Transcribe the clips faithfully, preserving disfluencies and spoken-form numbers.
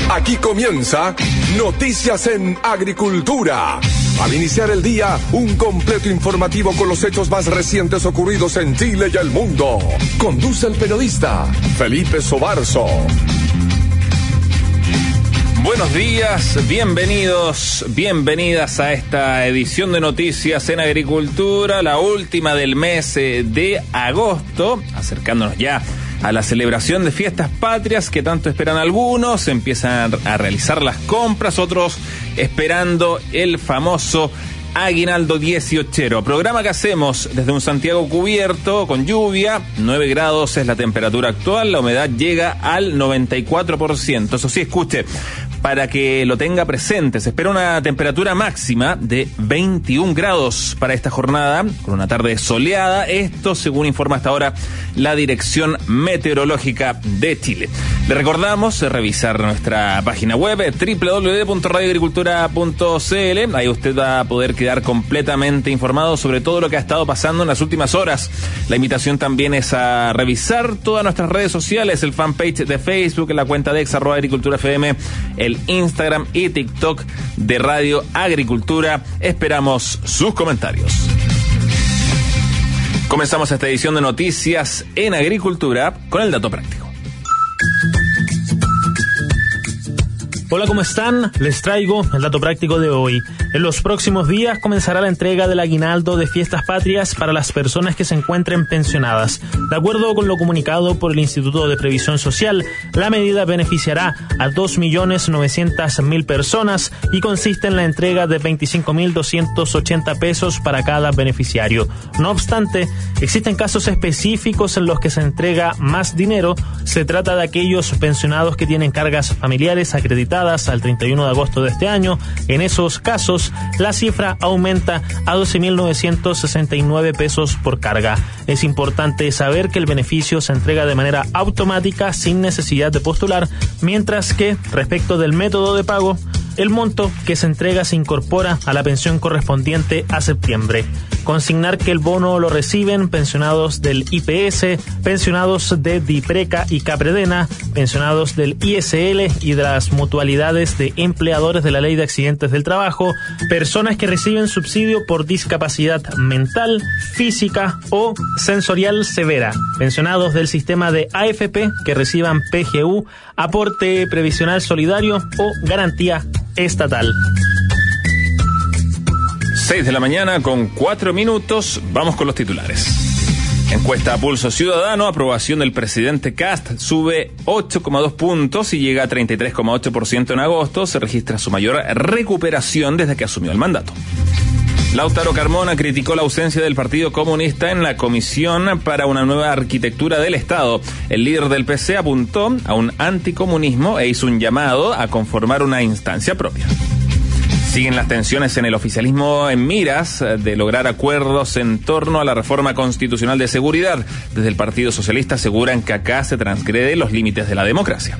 Aquí comienza Noticias en Agricultura. Al iniciar el día, un completo informativo con los hechos más recientes ocurridos en Chile y el mundo. Conduce el periodista Felipe Sobarzo. Buenos días, bienvenidos, bienvenidas a esta edición de Noticias en Agricultura, la última del mes de agosto, acercándonos ya a la celebración de fiestas patrias que tanto esperan algunos. Empiezan a realizar las compras, otros esperando el famoso aguinaldo dieciochero. Programa que hacemos desde un Santiago cubierto, con lluvia, nueve grados es la temperatura actual, la humedad llega al noventa y cuatro por ciento. Eso sí, escuche, para que lo tenga presente, se espera una temperatura máxima de veintiún grados para esta jornada, con una tarde soleada, esto según informa hasta ahora la Dirección Meteorológica de Chile. Le recordamos revisar nuestra página web doble u doble u doble u punto radio agricultura punto c l, ahí usted va a poder quedar completamente informado sobre todo lo que ha estado pasando en las últimas horas. La invitación también es a revisar todas nuestras redes sociales, el fanpage de Facebook, la cuenta de ex arroba agricultura F M, el Instagram y TikTok de Radio Agricultura. Esperamos sus comentarios. Comenzamos esta edición de Noticias en Agricultura con el dato práctico. Hola, ¿cómo están? Les traigo el dato práctico de hoy. En los próximos días comenzará la entrega del aguinaldo de fiestas patrias para las personas que se encuentren pensionadas. De acuerdo con lo comunicado por el Instituto de Previsión Social, la medida beneficiará a dos millones novecientas mil personas y consiste en la entrega de veinticinco mil doscientos ochenta pesos para cada beneficiario. No obstante, existen casos específicos en los que se entrega más dinero. Se trata de aquellos pensionados que tienen cargas familiares acreditadas al treinta y uno de agosto de este año. En esos casos, la cifra aumenta a doce mil novecientos sesenta y nueve pesos por carga. Es importante saber que el beneficio se entrega de manera automática sin necesidad de postular, mientras que, respecto del método de pago, el monto que se entrega se incorpora a la pensión correspondiente a septiembre. Consignar que el bono lo reciben pensionados del I P S, pensionados de DIPRECA y CAPREDENA, pensionados del I S L y de las mutualidades de empleadores de la Ley de Accidentes del Trabajo, personas que reciben subsidio por discapacidad mental, física o sensorial severa, pensionados del sistema de A F P que reciban P G U, aporte previsional solidario o garantía estatal. seis de la mañana con cuatro minutos, vamos con los titulares. Encuesta a Pulso Ciudadano, aprobación del presidente Kast sube ocho coma dos puntos y llega a treinta y tres coma ocho por ciento en agosto, se registra su mayor recuperación desde que asumió el mandato. Lautaro Carmona criticó la ausencia del Partido Comunista en la Comisión para una nueva arquitectura del Estado. El líder del P C apuntó a un anticomunismo e hizo un llamado a conformar una instancia propia. Siguen las tensiones en el oficialismo en miras de lograr acuerdos en torno a la reforma constitucional de seguridad. Desde el Partido Socialista aseguran que acá se transgrede los límites de la democracia.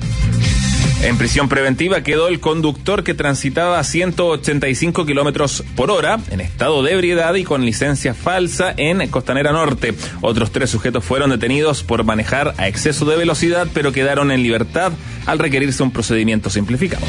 En prisión preventiva quedó el conductor que transitaba a ciento ochenta y cinco kilómetros por hora en estado de ebriedad y con licencia falsa en Costanera Norte. Otros tres sujetos fueron detenidos por manejar a exceso de velocidad, pero quedaron en libertad al requerirse un procedimiento simplificado.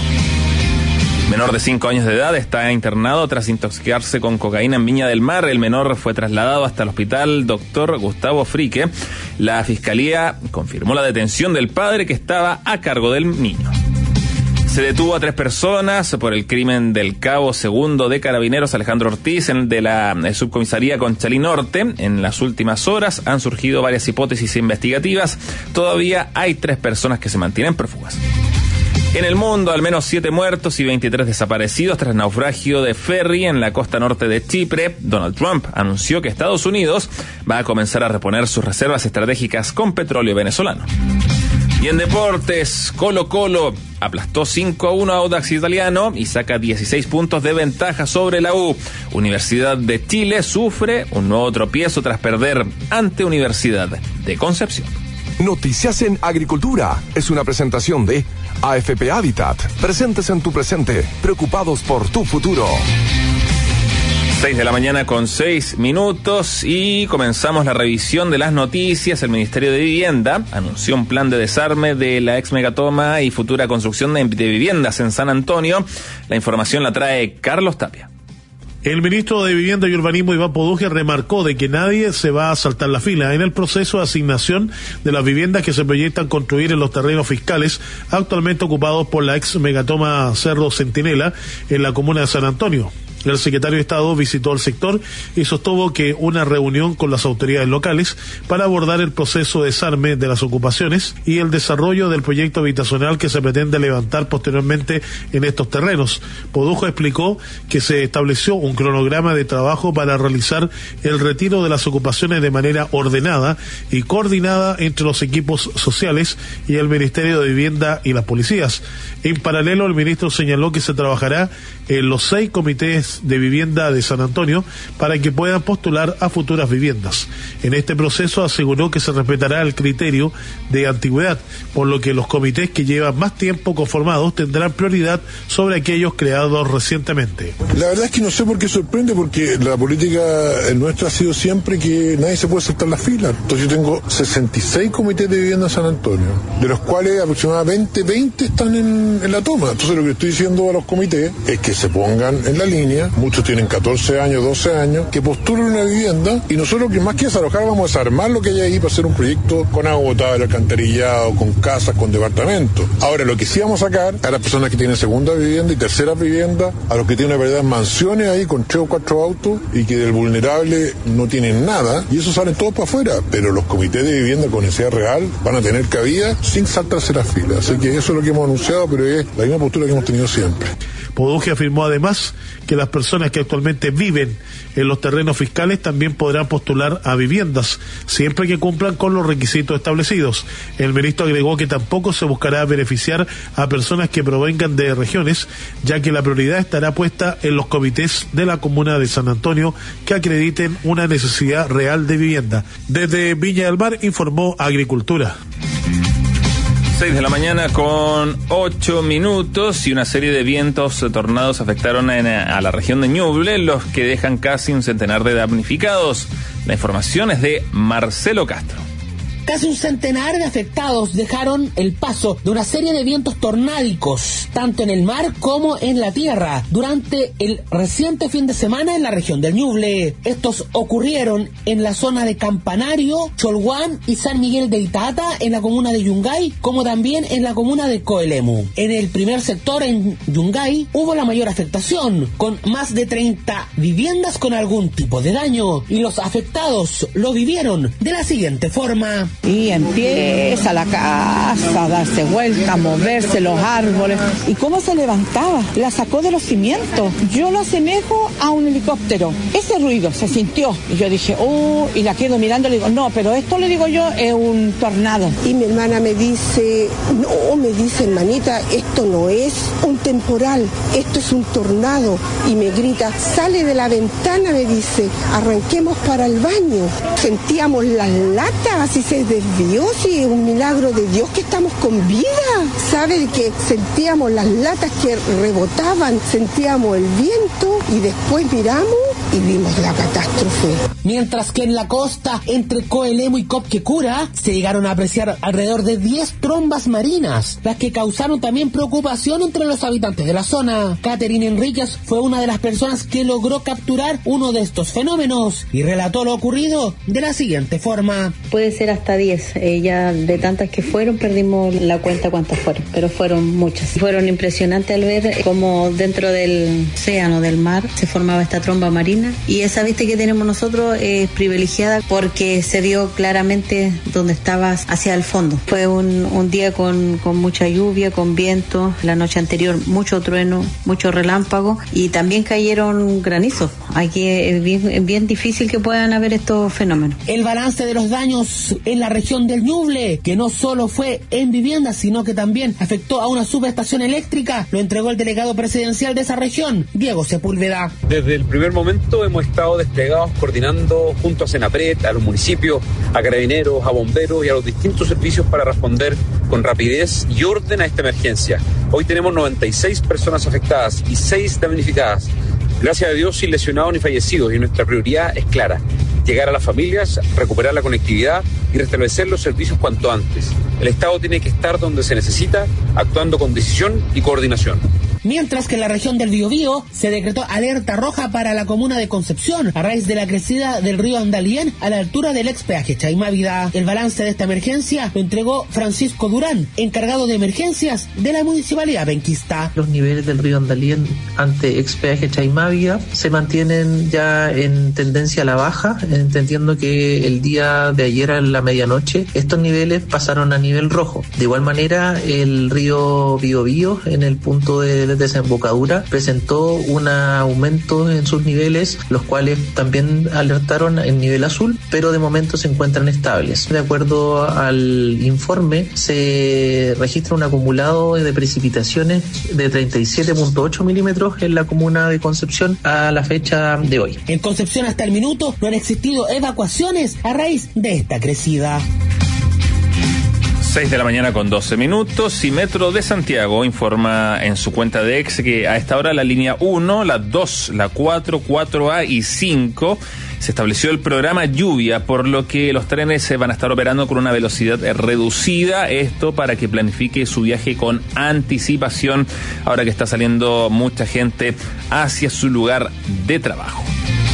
Menor de cinco años de edad está internado tras intoxicarse con cocaína en Viña del Mar. El menor fue trasladado hasta el hospital doctor Gustavo Frique. La fiscalía confirmó la detención del padre que estaba a cargo del niño. Se detuvo a tres personas por el crimen del cabo segundo de Carabineros Alejandro Ortiz en de la subcomisaría Conchalí Norte. En las últimas horas han surgido varias hipótesis investigativas. Todavía hay tres personas que se mantienen prófugas. En el mundo, al menos siete muertos y veintitrés desaparecidos tras naufragio de ferry en la costa norte de Chipre. Donald Trump anunció que Estados Unidos va a comenzar a reponer sus reservas estratégicas con petróleo venezolano. Y en deportes, Colo Colo aplastó cinco a uno a Audax Italiano y saca dieciséis puntos de ventaja sobre la U. Universidad de Chile sufre un nuevo tropiezo tras perder ante Universidad de Concepción. Noticias en Agricultura es una presentación de A F P Habitat. Presentes en tu presente, preocupados por tu futuro. seis de la mañana con seis minutos y comenzamos la revisión de las noticias. El Ministerio de Vivienda anunció un plan de desarme de la ex megatoma y futura construcción de, de viviendas en San Antonio. La información la trae Carlos Tapia. El ministro de Vivienda y Urbanismo, Iván Poduje, remarcó de que nadie se va a saltar la fila en el proceso de asignación de las viviendas que se proyectan construir en los terrenos fiscales actualmente ocupados por la ex megatoma Cerro Centinela en la comuna de San Antonio. El secretario de Estado visitó el sector y sostuvo que una reunión con las autoridades locales para abordar el proceso de desarme de las ocupaciones y el desarrollo del proyecto habitacional que se pretende levantar posteriormente en estos terrenos. Podujo explicó que se estableció un cronograma de trabajo para realizar el retiro de las ocupaciones de manera ordenada y coordinada entre los equipos sociales y el Ministerio de Vivienda y las policías. En paralelo, el ministro señaló que se trabajará en los seis comités de vivienda de San Antonio para que puedan postular a futuras viviendas. En este proceso aseguró que se respetará el criterio de antigüedad, por lo que los comités que llevan más tiempo conformados tendrán prioridad sobre aquellos creados recientemente. La verdad es que no sé por qué sorprende, porque la política nuestra ha sido siempre que nadie se puede saltar la fila. Entonces yo tengo sesenta y seis comités de vivienda en San Antonio, de los cuales aproximadamente veinte están en, en la toma. Entonces lo que estoy diciendo a los comités es que se pongan en la línea. Muchos tienen catorce años, doce años, que postulen una vivienda y nosotros, que más que desalojar, vamos a desarmar lo que hay ahí para hacer un proyecto con agua potable, alcantarillado, con casas, con departamentos. Ahora, lo que sí vamos a sacar a las personas que tienen segunda vivienda y tercera vivienda, a los que tienen una variedad de mansiones ahí con tres o cuatro autos y que del vulnerable no tienen nada, y eso salen todos para afuera, pero los comités de vivienda con necesidad real van a tener cabida sin saltarse las filas. Así que eso es lo que hemos anunciado, pero es la misma postura que hemos tenido siempre. Poduje afirmó además que las personas que actualmente viven en los terrenos fiscales también podrán postular a viviendas, siempre que cumplan con los requisitos establecidos. El ministro agregó que tampoco se buscará beneficiar a personas que provengan de regiones, ya que la prioridad estará puesta en los comités de la comuna de San Antonio que acrediten una necesidad real de vivienda. Desde Viña del Mar informó Agricultura. seis de la mañana con ocho minutos y una serie de vientos tornados afectaron en, a la región de Ñuble, los que dejan casi un centenar de damnificados. La información es de Marcelo Castro. Casi un centenar de afectados dejaron el paso de una serie de vientos tornádicos, tanto en el mar como en la tierra, durante el reciente fin de semana en la región del Ñuble. Estos ocurrieron en la zona de Campanario, Cholguán y San Miguel de Itata, en la comuna de Yungay, como también en la comuna de Coelemu. En el primer sector, en Yungay, hubo la mayor afectación, con más de treinta viviendas con algún tipo de daño, y los afectados lo vivieron de la siguiente forma. Y empieza la casa a darse vuelta, a moverse los árboles. ¿Y cómo se levantaba? La sacó de los cimientos. Yo lo asemejo a un helicóptero. Ese ruido se sintió. Y yo dije, oh, y la quedo mirando y le digo, no, pero esto, le digo yo, es un tornado. Y mi hermana me dice, no, me dice, hermanita, esto no es un temporal, esto es un tornado. Y me grita, sale de la ventana, me dice, arranquemos para el baño. Sentíamos las latas y se desvió, sí, es un milagro de Dios que estamos con vida. ¿Sabe? Que sentíamos las latas que rebotaban, sentíamos el viento y después miramos y vimos la catástrofe. Mientras que en la costa, entre Coelemu y Copquecura, se llegaron a apreciar alrededor de diez trombas marinas, las que causaron también preocupación entre los habitantes de la zona. Catherine Enríquez fue una de las personas que logró capturar uno de estos fenómenos y relató lo ocurrido de la siguiente forma. Puede ser hasta diez, eh, ya de tantas que fueron, perdimos la cuenta cuántas fueron, pero fueron muchas. Fueron impresionantes al ver cómo dentro del océano, del mar, se formaba esta tromba marina, y esa vista que tenemos nosotros es privilegiada porque se vio claramente donde estaba hacia el fondo. Fue un, un día con, con mucha lluvia, con viento, la noche anterior mucho trueno, mucho relámpago, y también cayeron granizos. Aquí es bien, es bien difícil que puedan haber estos fenómenos. El balance de los daños en la región del Ñuble, que no solo fue en viviendas, sino que también afectó a una subestación eléctrica, lo entregó el delegado presidencial de esa región, Diego Sepúlveda. Desde el primer momento hemos estado desplegados coordinando junto a Senapred, a los municipios, a carabineros, a bomberos y a los distintos servicios para responder con rapidez y orden a esta emergencia. Hoy tenemos noventa y seis personas afectadas y seis damnificadas. Gracias a Dios, sin lesionados ni fallecidos, y nuestra prioridad es clara: llegar a las familias, recuperar la conectividad y restablecer los servicios cuanto antes. El Estado tiene que estar donde se necesita, actuando con decisión y coordinación. Mientras que en la región del Biobío se decretó alerta roja para la comuna de Concepción a raíz de la crecida del río Andalién a la altura del ex peaje Chaimávida. El balance de esta emergencia lo entregó Francisco Durán, encargado de emergencias de la municipalidad penquista. Los niveles del río Andalién ante ex peaje Chaimávida se mantienen ya en tendencia a la baja, entendiendo que el día de ayer a la medianoche estos niveles pasaron a nivel rojo. De igual manera, el río Biobío en el punto de desembocadura presentó un aumento en sus niveles, los cuales también alertaron en nivel azul, pero de momento se encuentran estables. De acuerdo al informe, se registra un acumulado de precipitaciones de treinta y siete punto ocho milímetros en la comuna de Concepción a la fecha de hoy. En Concepción hasta el minuto no han existido evacuaciones a raíz de esta crecida. seis de la mañana con doce minutos, y Metro de Santiago informa en su cuenta de X que a esta hora la línea uno, la dos, la cuatro, cuatro A y cinco se estableció el programa lluvia, por lo que los trenes se van a estar operando con una velocidad reducida, esto para que planifique su viaje con anticipación, ahora que está saliendo mucha gente hacia su lugar de trabajo.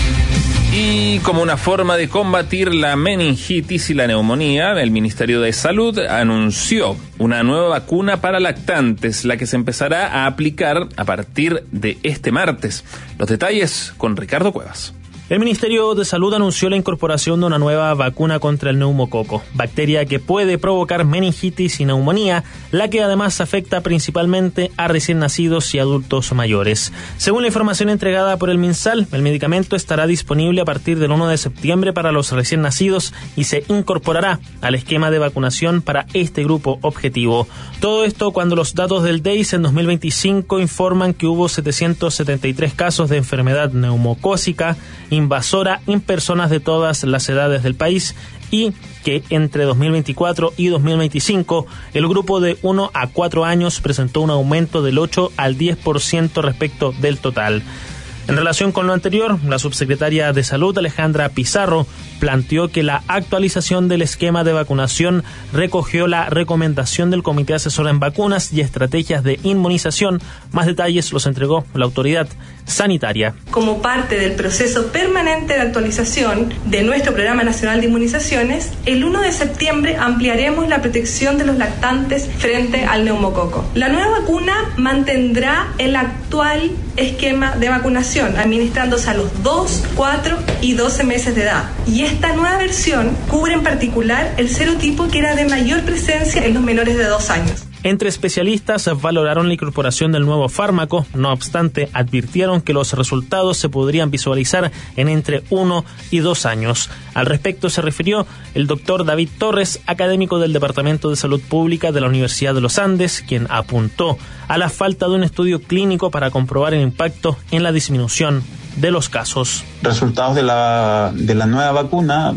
Y como una forma de combatir la meningitis y la neumonía, el Ministerio de Salud anunció una nueva vacuna para lactantes, la que se empezará a aplicar a partir de este martes. Los detalles con Ricardo Cuevas. El Ministerio de Salud anunció la incorporación de una nueva vacuna contra el neumococo, bacteria que puede provocar meningitis y neumonía, la que además afecta principalmente a recién nacidos y adultos mayores. Según la información entregada por el MinSal, el medicamento estará disponible a partir del uno de septiembre para los recién nacidos y se incorporará al esquema de vacunación para este grupo objetivo. Todo esto cuando los datos del D E I S en dos mil veinticinco informan que hubo setecientos setenta y tres casos de enfermedad neumocócica invasora en personas de todas las edades del país, y que entre dos mil veinticuatro y dos mil veinticinco el grupo de uno a cuatro años presentó un aumento del ocho al diez por ciento respecto del total. En relación con lo anterior, la subsecretaria de Salud, Alejandra Pizarro, planteó que la actualización del esquema de vacunación recogió la recomendación del Comité Asesor en Vacunas y Estrategias de Inmunización. Más detalles los entregó la autoridad sanitaria. Como parte del proceso permanente de actualización de nuestro Programa Nacional de Inmunizaciones, el uno de septiembre ampliaremos la protección de los lactantes frente al neumococo. La nueva vacuna mantendrá el actual esquema de vacunación, administrándose a los dos, cuatro y doce meses de edad. Y esta nueva versión cubre en particular el serotipo que era de mayor presencia en los menores de dos años. Entre especialistas valoraron la incorporación del nuevo fármaco, no obstante advirtieron que los resultados se podrían visualizar en entre uno y dos años. Al respecto se refirió el doctor David Torres, académico del Departamento de Salud Pública de la Universidad de los Andes, quien apuntó a la falta de un estudio clínico para comprobar el impacto en la disminución de los casos. Resultados de la de la nueva vacuna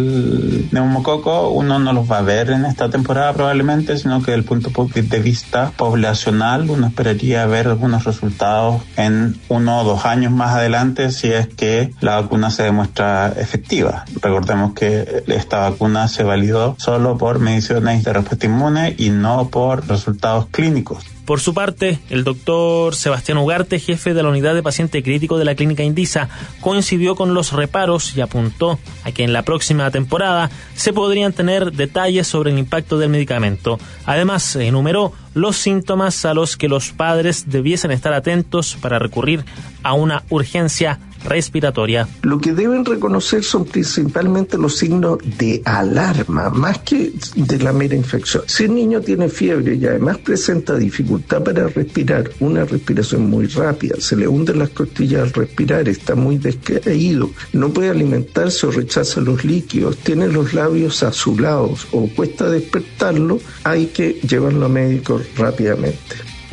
del neumococo uno no los va a ver en esta temporada probablemente, sino que desde el punto de vista poblacional uno esperaría ver algunos resultados en uno o dos años más adelante si es que la vacuna se demuestra efectiva. Recordemos que esta vacuna se validó solo por mediciones de respuesta inmune y no por resultados clínicos. Por su parte, el doctor Sebastián Ugarte, jefe de la unidad de paciente crítico de la clínica Indisa, coincidió con los reparos y apuntó a que en la próxima temporada se podrían tener detalles sobre el impacto del medicamento. Además, enumeró los síntomas a los que los padres debiesen estar atentos para recurrir a una urgencia respiratoria. Lo que deben reconocer son principalmente los signos de alarma, más que de la mera infección. Si el niño tiene fiebre y además presenta dificultad para respirar, una respiración muy rápida, se le hunden las costillas al respirar, está muy descaído, no puede alimentarse o rechaza los líquidos, tiene los labios azulados o cuesta despertarlo, hay que llevarlo a médico rápidamente.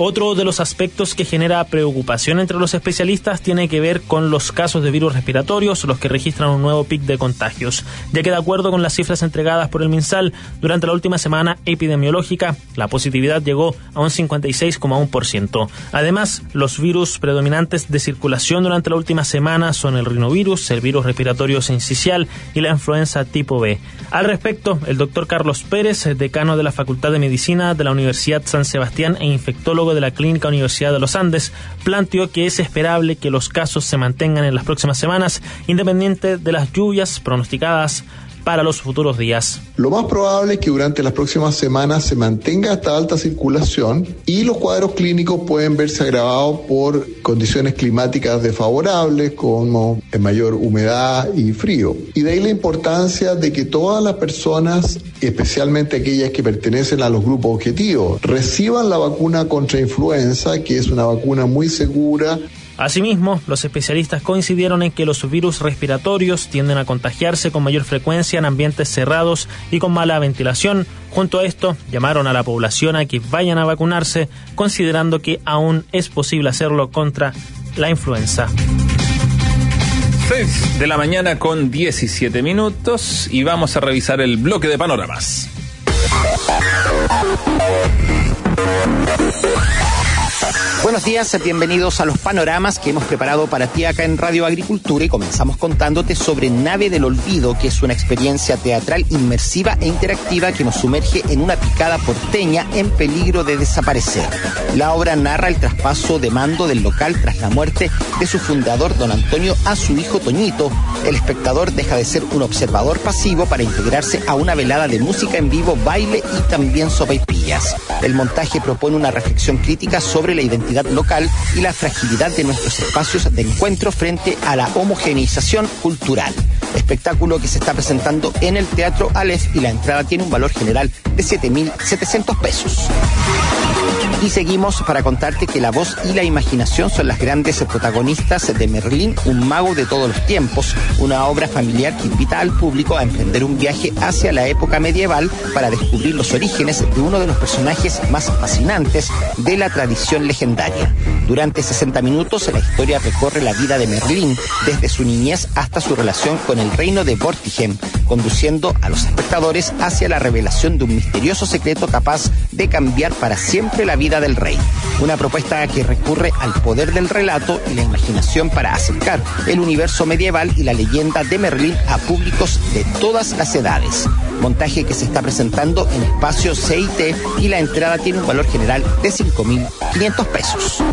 Otro de los aspectos que genera preocupación entre los especialistas tiene que ver con los casos de virus respiratorios, los que registran un nuevo pic de contagios, ya que de acuerdo con las cifras entregadas por el MinSal, durante la última semana epidemiológica, la positividad llegó a un cincuenta y seis coma uno por ciento. Además, los virus predominantes de circulación durante la última semana son el rinovirus, el virus respiratorio sincicial y la influenza tipo B. Al respecto, el doctor Carlos Pérez, decano de la Facultad de Medicina de la Universidad San Sebastián e infectólogo de la Clínica Universidad de los Andes, planteó que es esperable que los casos se mantengan en las próximas semanas, independiente de las lluvias pronosticadas para los futuros días. Lo más probable es que durante las próximas semanas se mantenga esta alta circulación y los cuadros clínicos pueden verse agravados por condiciones climáticas desfavorables como mayor humedad y frío. Y de ahí la importancia de que todas las personas, especialmente aquellas que pertenecen a los grupos objetivos, reciban la vacuna contra influenza, que es una vacuna muy segura. Asimismo, los especialistas coincidieron en que los virus respiratorios tienden a contagiarse con mayor frecuencia en ambientes cerrados y con mala ventilación. Junto a esto, llamaron a la población a que vayan a vacunarse, considerando que aún es posible hacerlo contra la influenza. seis de la mañana con diecisiete minutos y vamos a revisar el bloque de panoramas. Buenos días, bienvenidos a los panoramas que hemos preparado para ti acá en Radio Agricultura y comenzamos contándote sobre Nave del Olvido, que es una experiencia teatral inmersiva e interactiva que nos sumerge en una picada porteña en peligro de desaparecer. La obra narra el traspaso de mando del local tras la muerte de su fundador, don Antonio, a su hijo Toñito. El espectador deja de ser un observador pasivo para integrarse a una velada de música en vivo, baile y también sopaipillas. El montaje propone una reflexión crítica sobre la identidad local y la fragilidad de nuestros espacios de encuentro frente a la homogeneización cultural. Espectáculo que se está presentando en el Teatro Aleph y la entrada tiene un valor general de siete mil setecientos pesos. Y seguimos para contarte que la voz y la imaginación son las grandes protagonistas de Merlín, un mago de todos los tiempos, una obra familiar que invita al público a emprender un viaje hacia la época medieval para descubrir los orígenes de uno de los personajes más fascinantes de la tradición legendaria. Durante sesenta minutos, la historia recorre la vida de Merlín, desde su niñez hasta su relación con el reino de Vortigem, conduciendo a los espectadores hacia la revelación de un misterioso secreto capaz de cambiar para siempre la vida del rey. Una propuesta que recurre al poder del relato y la imaginación para acercar el universo medieval y la leyenda de Merlín a públicos de todas las edades. Montaje que se está presentando en espacio C I T y la entrada tiene un valor general de cinco mil quinientos pesos.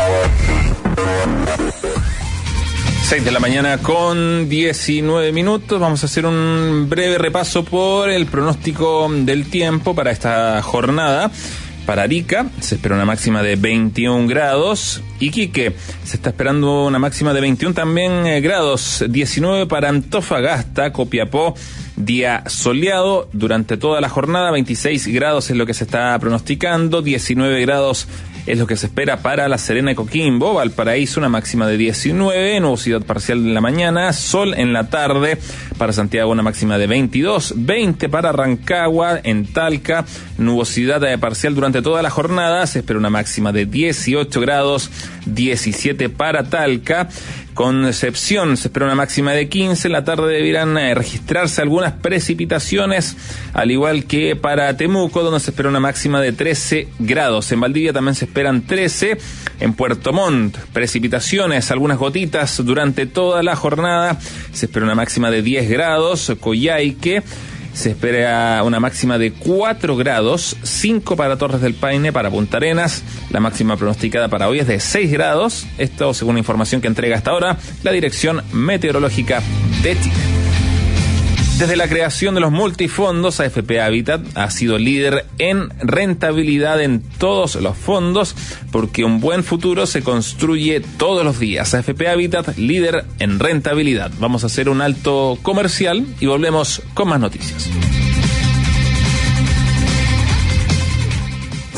seis de la mañana con diecinueve minutos. Vamos a hacer un breve repaso por el pronóstico del tiempo para esta jornada. Para Arica se espera una máxima de veintiún grados. Iquique se está esperando una máxima de veintiún también eh, grados. diecinueve para Antofagasta. Copiapó, día soleado durante toda la jornada. veintiséis grados es lo que se está pronosticando. diecinueve grados es lo que se espera para La Serena y Coquimbo. Valparaíso, una máxima de diecinueve, nubosidad parcial en la mañana, sol en la tarde. Para Santiago, una máxima de veintidós, veinte para Rancagua. En Talca, nubosidad parcial durante toda la jornada, se espera una máxima de dieciocho grados, diecisiete para Talca. Concepción se espera una máxima de quince, en la tarde deberán eh, registrarse algunas precipitaciones, al igual que para Temuco, donde se espera una máxima de trece grados. En Valdivia también se esperan trece, en Puerto Montt precipitaciones, algunas gotitas durante toda la jornada, se espera una máxima de diez grados. Coyhaique se espera una máxima de cuatro grados, cinco para Torres del Paine, para Punta Arenas. La máxima pronosticada para hoy es de seis grados. Esto según la información que entrega hasta ahora la Dirección Meteorológica de Chile. Desde la creación de los multifondos, A F P Habitat ha sido líder en rentabilidad en todos los fondos, porque un buen futuro se construye todos los días. A F P Habitat, líder en rentabilidad. Vamos a hacer un alto comercial y volvemos con más noticias.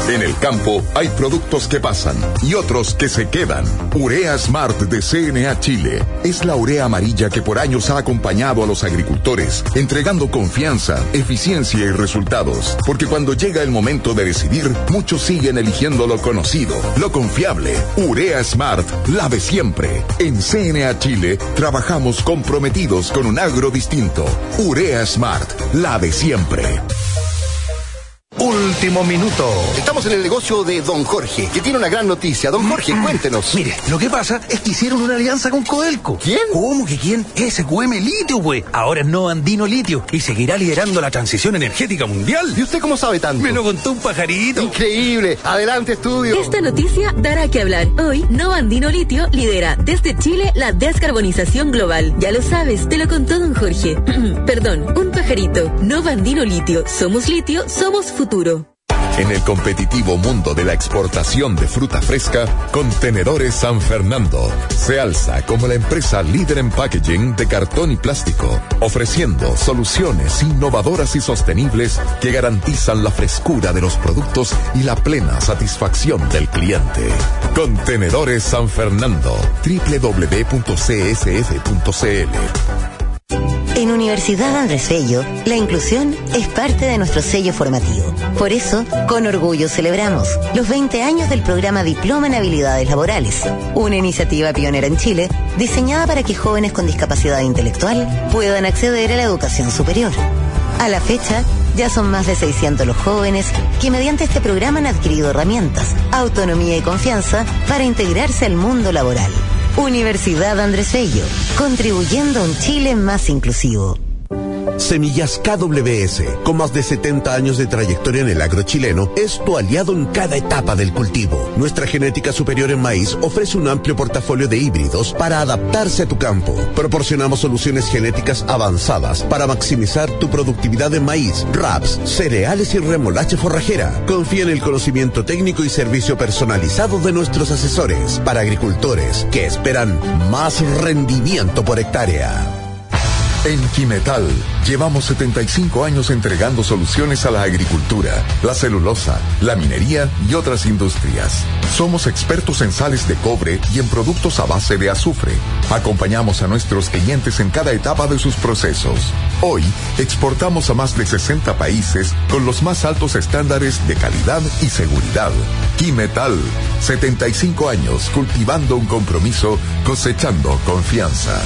En el campo hay productos que pasan y otros que se quedan. Urea Smart de C N A Chile es la urea amarilla que por años ha acompañado a los agricultores, entregando confianza, eficiencia y resultados. Porque cuando llega el momento de decidir, muchos siguen eligiendo lo conocido, lo confiable. Urea Smart, la de siempre. En C N A Chile trabajamos comprometidos con un agro distinto. Urea Smart, la de siempre. Último minuto. Estamos en el negocio de Don Jorge, que tiene una gran noticia. Don Jorge, cuéntenos. Mire, lo que pasa es que hicieron una alianza con Codelco. ¿Quién? ¿Cómo que quién? S Q M Litio, güey. Ahora es Nova Andino Litio y seguirá liderando la transición energética mundial. ¿Y usted cómo sabe tanto? Me lo contó un pajarito. Increíble. Adelante, estudio. Esta noticia dará que hablar. Hoy, Nova Andino Litio lidera desde Chile la descarbonización global. Ya lo sabes, te lo contó Don Jorge. Perdón, un pajarito. Nova Andino Litio. Somos litio, somos futuro. En el competitivo mundo de la exportación de fruta fresca, Contenedores San Fernando se alza como la empresa líder en packaging de cartón y plástico, ofreciendo soluciones innovadoras y sostenibles que garantizan la frescura de los productos y la plena satisfacción del cliente. Contenedores San Fernando, doble u doble u doble u punto c s f punto c l. En Universidad Andrés Bello, la inclusión es parte de nuestro sello formativo. Por eso, con orgullo celebramos los veinte años del programa Diploma en Habilidades Laborales, una iniciativa pionera en Chile diseñada para que jóvenes con discapacidad intelectual puedan acceder a la educación superior. A la fecha, ya son más de seiscientos los jóvenes que mediante este programa han adquirido herramientas, autonomía y confianza para integrarse al mundo laboral. Universidad Andrés Bello, contribuyendo a un Chile más inclusivo. Semillas K W S, con más de setenta años de trayectoria en el agro chileno, es tu aliado en cada etapa del cultivo. Nuestra genética superior en maíz ofrece un amplio portafolio de híbridos para adaptarse a tu campo. Proporcionamos soluciones genéticas avanzadas para maximizar tu productividad en maíz, raps, cereales y remolacha forrajera. Confía en el conocimiento técnico y servicio personalizado de nuestros asesores para agricultores que esperan más rendimiento por hectárea. En Quimetal llevamos setenta y cinco años entregando soluciones a la agricultura, la celulosa, la minería y otras industrias. Somos expertos en sales de cobre y en productos a base de azufre. Acompañamos a nuestros clientes en cada etapa de sus procesos. Hoy exportamos a más de sesenta países con los más altos estándares de calidad y seguridad. Quimetal, setenta y cinco años cultivando un compromiso, cosechando confianza.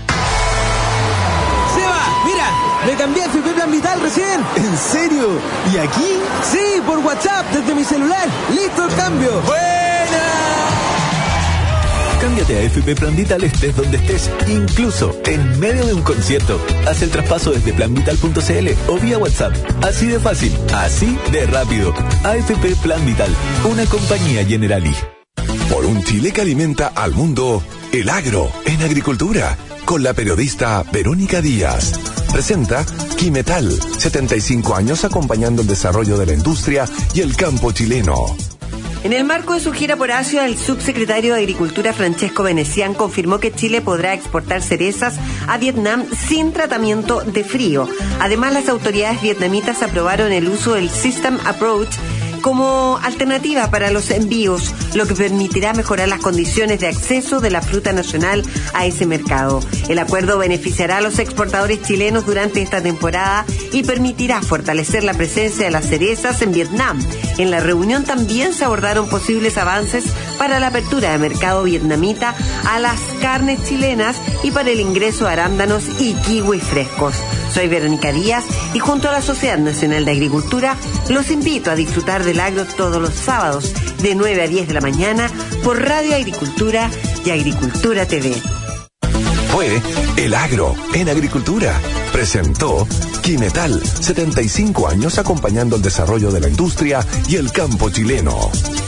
Me cambié a F P Plan Vital recién. ¿En serio? ¿Y aquí? Sí, por WhatsApp, desde mi celular. ¡Listo el cambio! ¡Buena! Cámbiate a F P Plan Vital estés donde estés, incluso en medio de un concierto. Haz el traspaso desde plan vital punto c l o vía WhatsApp. Así de fácil, así de rápido. A F P Plan Vital, una compañía Generali. Por un Chile que alimenta al mundo, el agro en agricultura, con la periodista Verónica Díaz. Presenta Quimetal, setenta y cinco años acompañando el desarrollo de la industria y el campo chileno. En el marco de su gira por Asia, el subsecretario de Agricultura Francesco Venecián confirmó que Chile podrá exportar cerezas a Vietnam sin tratamiento de frío. Además, las autoridades vietnamitas aprobaron el uso del System Approach como alternativa para los envíos, lo que permitirá mejorar las condiciones de acceso de la fruta nacional a ese mercado. El acuerdo beneficiará a los exportadores chilenos durante esta temporada y permitirá fortalecer la presencia de las cerezas en Vietnam. En la reunión también se abordaron posibles avances para la apertura de mercado vietnamita a las carnes chilenas y para el ingreso de arándanos y kiwis frescos. Soy Verónica Díaz y junto a la Sociedad Nacional de Agricultura los invito a disfrutar del agro todos los sábados de nueve a diez de la mañana por Radio Agricultura y Agricultura T V. Fue El Agro en Agricultura. Presentó Quimetal, setenta y cinco años acompañando el desarrollo de la industria y el campo chileno.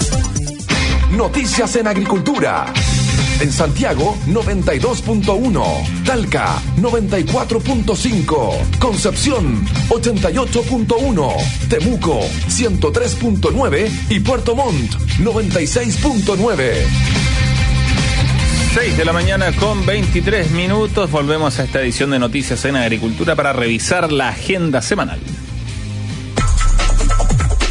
Noticias en Agricultura. En Santiago, noventa y dos punto uno. Talca, noventa y cuatro punto cinco. Concepción, ochenta y ocho punto uno. Temuco, ciento tres punto nueve. Y Puerto Montt, noventa y seis punto nueve. seis de la mañana con veintitrés minutos. Volvemos a esta edición de Noticias en Agricultura para revisar la agenda semanal.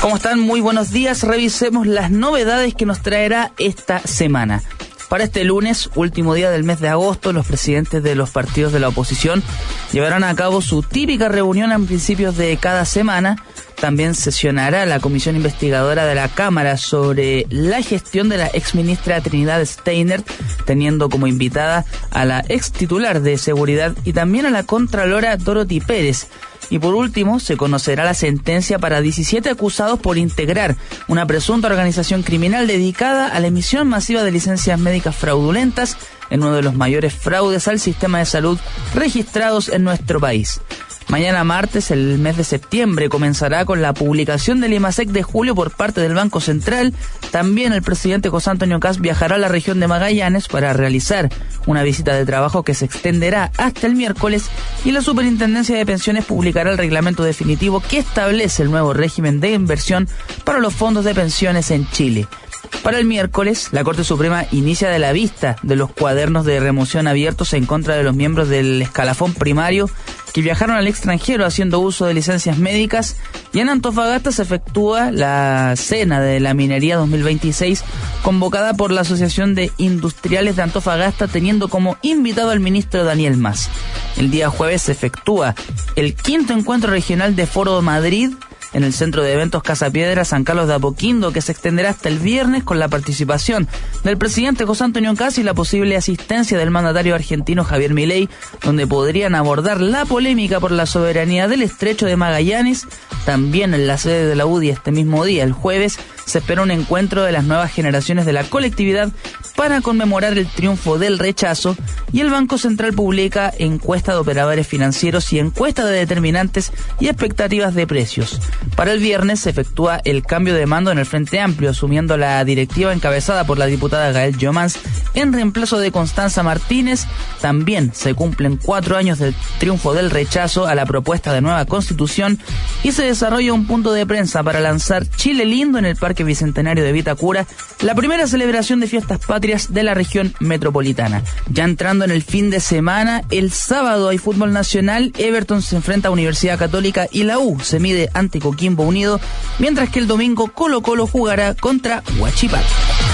¿Cómo están? Muy buenos días. Revisemos las novedades que nos traerá esta semana. Para este lunes, último día del mes de agosto, los presidentes de los partidos de la oposición llevarán a cabo su típica reunión a principios de cada semana. También sesionará la comisión investigadora de la Cámara sobre la gestión de la exministra Trinidad Steiner, teniendo como invitada a la ex titular de Seguridad y también a la contralora Dorothy Pérez. Y por último, se conocerá la sentencia para diecisiete acusados por integrar una presunta organización criminal dedicada a la emisión masiva de licencias médicas fraudulentas en uno de los mayores fraudes al sistema de salud registrados en nuestro país. Mañana martes, el mes de septiembre, comenzará con la publicación del IMASEC de julio por parte del Banco Central. También el presidente José Antonio Kast viajará a la región de Magallanes para realizar una visita de trabajo que se extenderá hasta el miércoles, y la Superintendencia de Pensiones publicará el reglamento definitivo que establece el nuevo régimen de inversión para los fondos de pensiones en Chile. Para el miércoles, la Corte Suprema inicia de la vista de los cuadernos de remoción abiertos en contra de los miembros del escalafón primario que viajaron al extranjero haciendo uso de licencias médicas, y en Antofagasta se efectúa la cena de la minería dos mil veintiséis convocada por la Asociación de Industriales de Antofagasta, teniendo como invitado al ministro Daniel Mas. El día jueves se efectúa el quinto encuentro regional de Foro Madrid en el Centro de Eventos Casa Piedra San Carlos de Apoquindo, que se extenderá hasta el viernes con la participación del presidente José Antonio Kast y la posible asistencia del mandatario argentino Javier Milei, donde podrían abordar la polémica por la soberanía del Estrecho de Magallanes. También en la sede de la U D I este mismo día, el jueves, se espera un encuentro de las nuevas generaciones de la colectividad para conmemorar el triunfo del rechazo, y el Banco Central publica encuesta de operadores financieros y encuesta de determinantes y expectativas de precios. Para el viernes se efectúa el cambio de mando en el Frente Amplio, asumiendo la directiva encabezada por la diputada Gael Jomans en reemplazo de Constanza Martínez. También se cumplen cuatro años del triunfo del rechazo a la propuesta de nueva constitución, y se desarrolla un punto de prensa para lanzar Chile Lindo en el Parque Bicentenario de Vitacura, la primera celebración de fiestas patrias de la región metropolitana. Ya entrando en el fin de semana, el sábado hay fútbol nacional. Everton se enfrenta a Universidad Católica y la U se mide ante Coquimbo Unido, mientras que el domingo Colo Colo jugará contra Huachipato.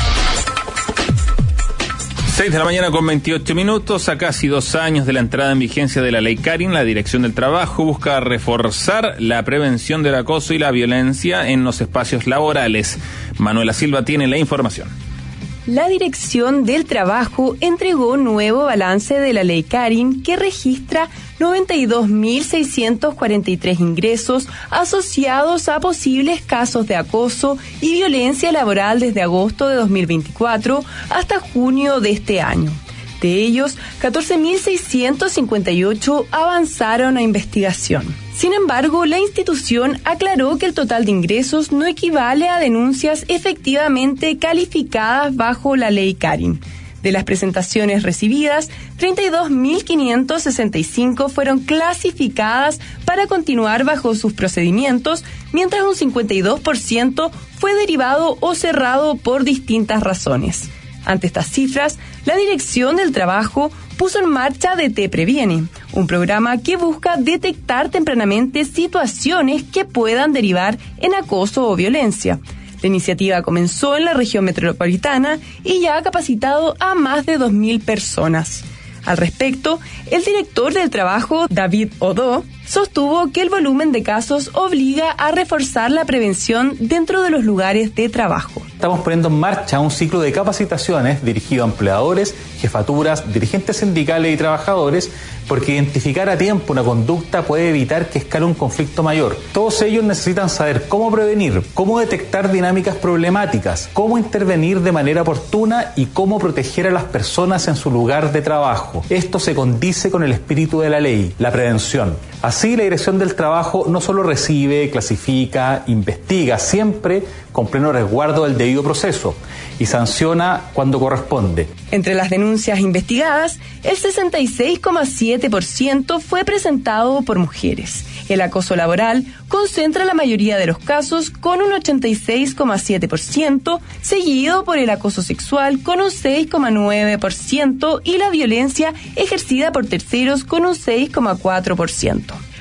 seis de la mañana con veintiocho minutos. A casi dos años de la entrada en vigencia de la Ley Karin, la Dirección del Trabajo busca reforzar la prevención del acoso y la violencia en los espacios laborales. Manuela Silva tiene la información. La Dirección del Trabajo entregó un nuevo balance de la Ley Karin, que registra noventa y dos mil seiscientos cuarenta y tres ingresos asociados a posibles casos de acoso y violencia laboral desde agosto de dos mil veinticuatro hasta junio de este año. De ellos, catorce mil seiscientos cincuenta y ocho avanzaron a investigación. Sin embargo, la institución aclaró que el total de ingresos no equivale a denuncias efectivamente calificadas bajo la Ley Karin. De las presentaciones recibidas, treinta y dos mil quinientos sesenta y cinco fueron clasificadas para continuar bajo sus procedimientos, mientras un cincuenta y dos por ciento fue derivado o cerrado por distintas razones. Ante estas cifras, la Dirección del Trabajo puso en marcha D T Previene, un programa que busca detectar tempranamente situaciones que puedan derivar en acoso o violencia. La iniciativa comenzó en la región metropolitana y ya ha capacitado a más de dos mil personas. Al respecto, el director del trabajo, David Odó, sostuvo que el volumen de casos obliga a reforzar la prevención dentro de los lugares de trabajo. Estamos poniendo en marcha un ciclo de capacitaciones dirigido a empleadores, jefaturas, dirigentes sindicales y trabajadores, porque identificar a tiempo una conducta puede evitar que escale un conflicto mayor. Todos ellos necesitan saber cómo prevenir, cómo detectar dinámicas problemáticas, cómo intervenir de manera oportuna y cómo proteger a las personas en su lugar de trabajo. Esto se condice con el espíritu de la ley, la prevención. Así, la Dirección del Trabajo no solo recibe, clasifica, investiga, siempre con pleno resguardo del debido proceso, y sanciona cuando corresponde. Entre las denuncias investigadas, el sesenta y seis coma siete por ciento fue presentado por mujeres. El acoso laboral concentra la mayoría de los casos con un ochenta y seis coma siete por ciento, seguido por el acoso sexual con un seis coma nueve por ciento y la violencia ejercida por terceros con un seis coma cuatro por ciento.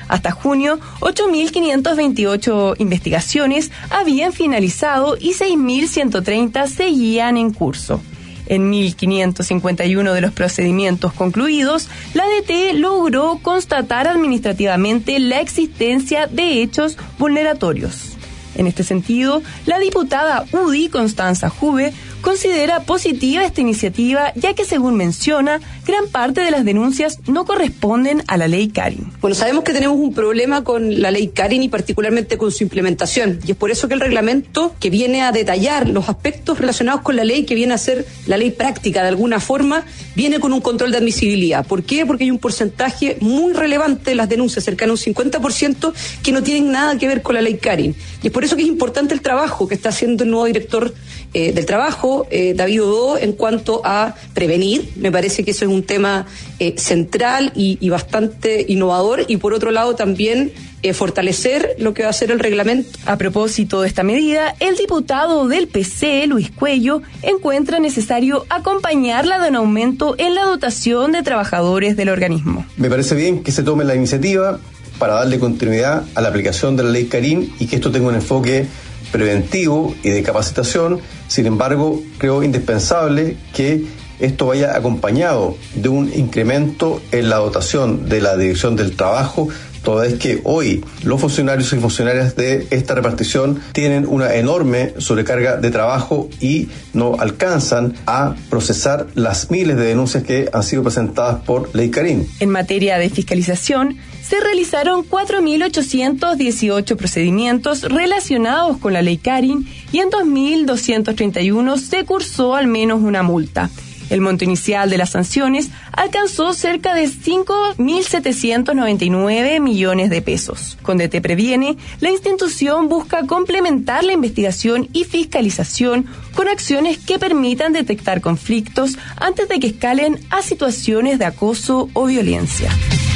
Hasta junio, ocho mil quinientas veintiocho investigaciones habían finalizado y seis mil ciento treinta seguían en curso. En mil quinientos cincuenta y uno de los procedimientos concluidos, la D T logró constatar administrativamente la existencia de hechos vulneratorios. En este sentido, la diputada U D I Constanza Juve considera positiva esta iniciativa, ya que, según menciona, gran parte de las denuncias no corresponden a la ley Carin. Bueno, sabemos que tenemos un problema con la ley Carin y particularmente con su implementación, y es por eso que el reglamento, que viene a detallar los aspectos relacionados con la ley, que viene a ser la ley práctica de alguna forma, viene con un control de admisibilidad. ¿Por qué? Porque hay un porcentaje muy relevante de las denuncias, cercano a un cincuenta por ciento, que no tienen nada que ver con la ley Carin. Y es por eso que es importante el trabajo que está haciendo el nuevo director eh, del trabajo, eh, David Odó, en cuanto a prevenir. Me parece que eso es un tema eh, central y, y bastante innovador, y por otro lado también eh, fortalecer lo que va a ser el reglamento. A propósito de esta medida, el diputado del P C, Luis Cuello, encuentra necesario acompañarla de un aumento en la dotación de trabajadores del organismo. Me parece bien que se tome la iniciativa para darle continuidad a la aplicación de la ley Carin y que esto tenga un enfoque preventivo y de capacitación. Sin embargo, creo indispensable que esto vaya acompañado de un incremento en la dotación de la Dirección del Trabajo, toda vez que hoy los funcionarios y funcionarias de esta repartición tienen una enorme sobrecarga de trabajo y no alcanzan a procesar las miles de denuncias que han sido presentadas por Ley Carin. En materia de fiscalización, se realizaron cuatro mil ochocientos dieciocho procedimientos relacionados con la Ley Carin y en dos mil doscientos treinta y uno se cursó al menos una multa. El monto inicial de las sanciones alcanzó cerca de cinco mil setecientos noventa y nueve millones de pesos. Con D T Previene, la institución busca complementar la investigación y fiscalización con acciones que permitan detectar conflictos antes de que escalen a situaciones de acoso o violencia.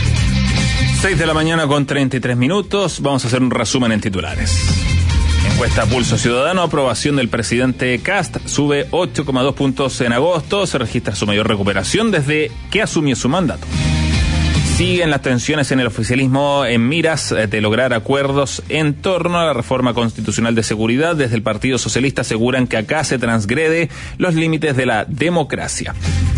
seis de la mañana con treinta y tres minutos. Vamos a hacer un resumen en titulares. Encuesta Pulso Ciudadano, aprobación del presidente Kast sube ocho coma dos puntos en agosto, se registra su mayor recuperación desde que asumió su mandato. Siguen las tensiones en el oficialismo en miras de lograr acuerdos en torno a la reforma constitucional de seguridad. Desde el Partido Socialista aseguran que acá se transgrede los límites de la democracia.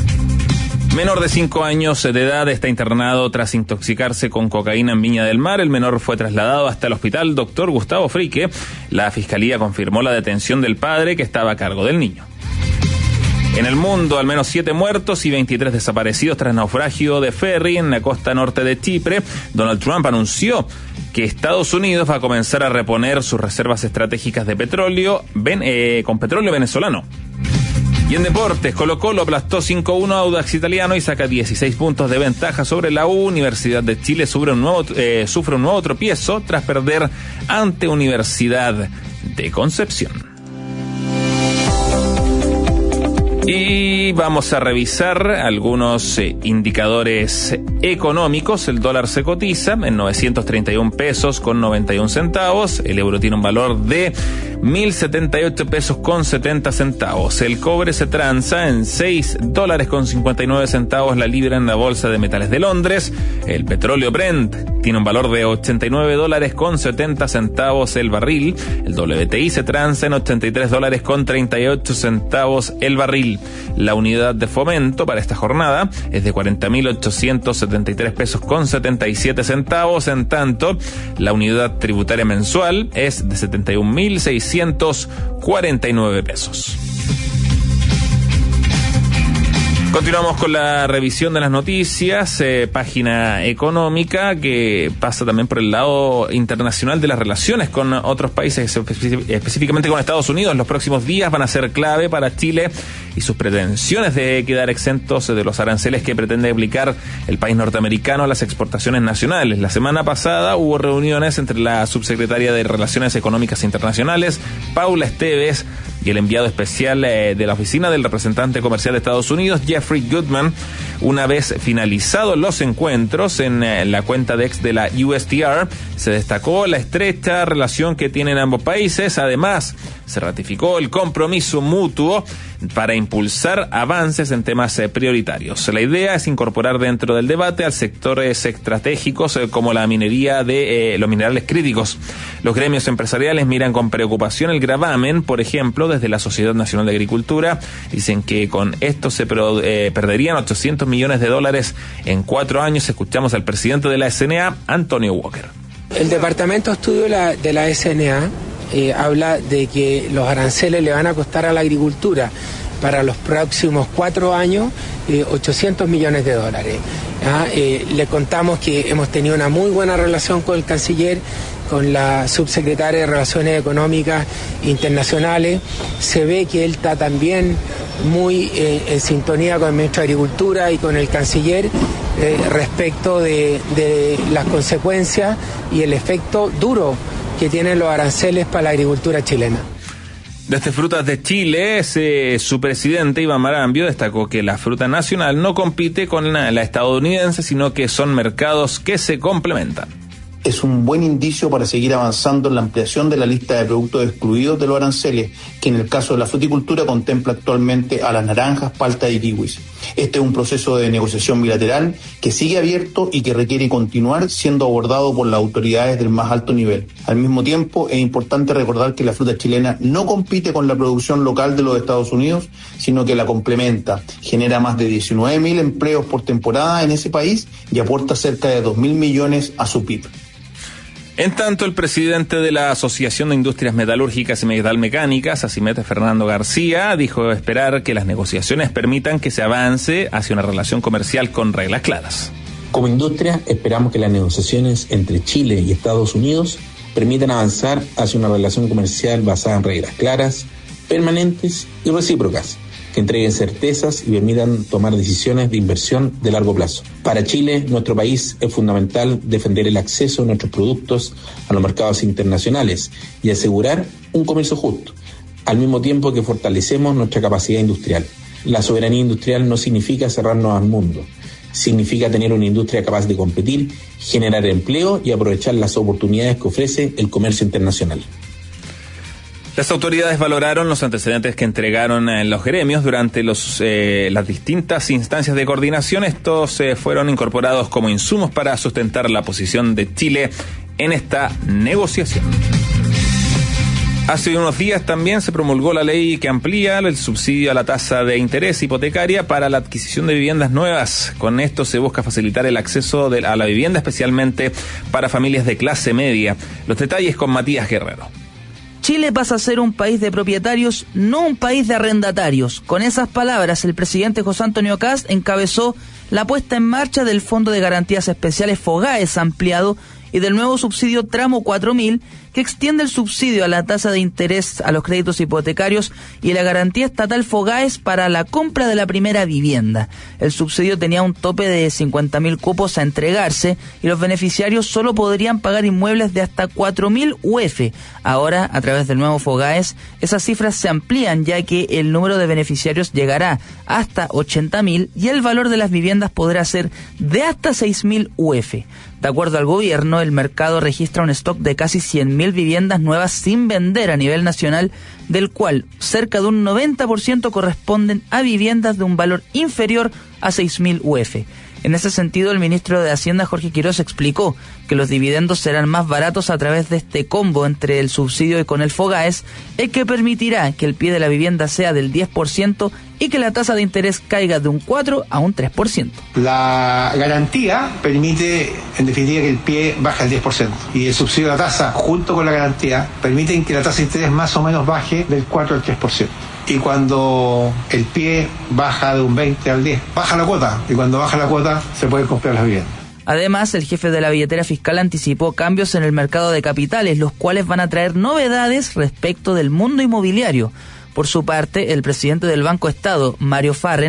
Menor de cinco años de edad está internado tras intoxicarse con cocaína en Viña del Mar. El menor fue trasladado hasta el hospital Doctor Gustavo Frique. La fiscalía confirmó la detención del padre que estaba a cargo del niño. En el mundo, al menos siete muertos y veintitrés desaparecidos tras naufragio de ferry en la costa norte de Chipre. Donald Trump anunció que Estados Unidos va a comenzar a reponer sus reservas estratégicas de petróleo ven, eh, con petróleo venezolano. Y en deportes, Colo-Colo aplastó cinco a uno a Audax Italiano y saca dieciséis puntos de ventaja sobre la U. Universidad de Chile sufre un nuevo, eh, sufre un nuevo tropiezo tras perder ante Universidad de Concepción. Y vamos a revisar algunos eh, indicadores económicos. El dólar se cotiza en novecientos treinta y un pesos con noventa y un centavos. El euro tiene un valor de mil setenta y ocho pesos con setenta centavos. El cobre se transa en seis dólares con cincuenta y nueve centavos la libra en la bolsa de metales de Londres. El petróleo Brent tiene un valor de ochenta y nueve dólares con setenta centavos el barril. El W T I se transa en ochenta y tres dólares con treinta y ocho centavos el barril. La unidad de fomento para esta jornada es de cuarenta mil ochocientos setenta y tres pesos con setenta y siete centavos. En tanto, la unidad tributaria mensual es de setenta y un mil seiscientos cuarenta y nueve pesos. Continuamos con la revisión de las noticias, eh, página económica que pasa también por el lado internacional de las relaciones con otros países, específicamente con Estados Unidos. Los próximos días van a ser clave para Chile y sus pretensiones de quedar exentos de los aranceles que pretende aplicar el país norteamericano a las exportaciones nacionales. La semana pasada hubo reuniones entre la subsecretaria de Relaciones Económicas Internacionales, Paula Esteves, y el enviado especial eh, de la oficina del representante comercial de Estados Unidos, Jeffrey Goodman. Una vez finalizados los encuentros, en eh, la cuenta de ex de la U S T R se destacó la estrecha relación que tienen ambos países. Además, se ratificó el compromiso mutuo para impulsar avances en temas eh, prioritarios. La idea es incorporar dentro del debate al sectores estratégicos eh, como la minería de eh, los minerales críticos. Los gremios empresariales miran con preocupación el gravamen, por ejemplo, desde la Sociedad Nacional de Agricultura. Dicen que con esto se pro, eh, perderían ochocientos millones de dólares en cuatro años. Escuchamos al presidente de la S N A, Antonio Walker. El Departamento de Estudio de la S N A eh, habla de que los aranceles le van a costar a la agricultura para los próximos cuatro años eh, ochocientos millones de dólares. ¿Ah? Eh, le contamos que hemos tenido una muy buena relación con el canciller, con la subsecretaria de Relaciones Económicas Internacionales. Se ve que él está también muy eh, en sintonía con el ministro de Agricultura y con el canciller eh, respecto de, de las consecuencias y el efecto duro que tienen los aranceles para la agricultura chilena. Desde Frutas de Chile, ese, su presidente Iván Marambio destacó que la fruta nacional no compite con la, la estadounidense, sino que son mercados que se complementan. Es un buen indicio para seguir avanzando en la ampliación de la lista de productos excluidos de los aranceles, que en el caso de la fruticultura contempla actualmente a las naranjas, palta y kiwis. Este es un proceso de negociación bilateral que sigue abierto y que requiere continuar siendo abordado por las autoridades del más alto nivel. Al mismo tiempo, es importante recordar que la fruta chilena no compite con la producción local de los Estados Unidos, sino que la complementa, genera más de diecinueve mil empleos por temporada en ese país y aporta cerca de dos mil millones a su P I B. En tanto, el presidente de la Asociación de Industrias Metalúrgicas y Metalmecánicas, ASIMET, Fernando García, dijo esperar que las negociaciones permitan que se avance hacia una relación comercial con reglas claras. Como industria, esperamos que las negociaciones entre Chile y Estados Unidos permitan avanzar hacia una relación comercial basada en reglas claras, permanentes y recíprocas, que entreguen certezas y permitan tomar decisiones de inversión de largo plazo. Para Chile, nuestro país, es fundamental defender el acceso de nuestros productos a los mercados internacionales y asegurar un comercio justo, al mismo tiempo que fortalecemos nuestra capacidad industrial. La soberanía industrial no significa cerrarnos al mundo, significa tener una industria capaz de competir, generar empleo y aprovechar las oportunidades que ofrece el comercio internacional. Las autoridades valoraron los antecedentes que entregaron en los gremios durante los, eh, las distintas instancias de coordinación. Estos eh, fueron incorporados como insumos para sustentar la posición de Chile en esta negociación. Hace unos días también se promulgó la ley que amplía el subsidio a la tasa de interés hipotecaria para la adquisición de viviendas nuevas. Con esto se busca facilitar el acceso de, a la vivienda, especialmente para familias de clase media. Los detalles con Matías Guerrero. Chile pasa a ser un país de propietarios, no un país de arrendatarios. Con esas palabras, el presidente José Antonio Kast encabezó la puesta en marcha del Fondo de Garantías Especiales FOGAES ampliado y del nuevo subsidio Tramo cuatro mil, que extiende el subsidio a la tasa de interés a los créditos hipotecarios y la garantía estatal FOGAES para la compra de la primera vivienda. El subsidio tenía un tope de cincuenta mil cupos a entregarse y los beneficiarios solo podrían pagar inmuebles de hasta cuatro mil U F. Ahora, a través del nuevo FOGAES, esas cifras se amplían, ya que el número de beneficiarios llegará hasta ochenta mil y el valor de las viviendas podrá ser de hasta seis mil U F. De acuerdo al gobierno, el mercado registra un stock de casi cien mil viviendas nuevas sin vender a nivel nacional, del cual cerca de un noventa por ciento corresponden a viviendas de un valor inferior a seis mil U F. En ese sentido, el ministro de Hacienda, Jorge Quiroz, explicó que los dividendos serán más baratos a través de este combo entre el subsidio y con el FOGAES, el que permitirá que el pie de la vivienda sea del diez por ciento y que la tasa de interés caiga de un cuatro a un tres por ciento. La garantía permite, en definitiva, que el pie baje al diez por ciento. Y el subsidio de la tasa, junto con la garantía, permiten que la tasa de interés más o menos baje del cuatro al tres por ciento. Y cuando el pie baja de un veinte al diez, baja la cuota. Y cuando baja la cuota, se pueden comprar las viviendas. Además, el jefe de la billetera fiscal anticipó cambios en el mercado de capitales, los cuales van a traer novedades respecto del mundo inmobiliario. Por su parte, el presidente del Banco Estado, Mario Farren,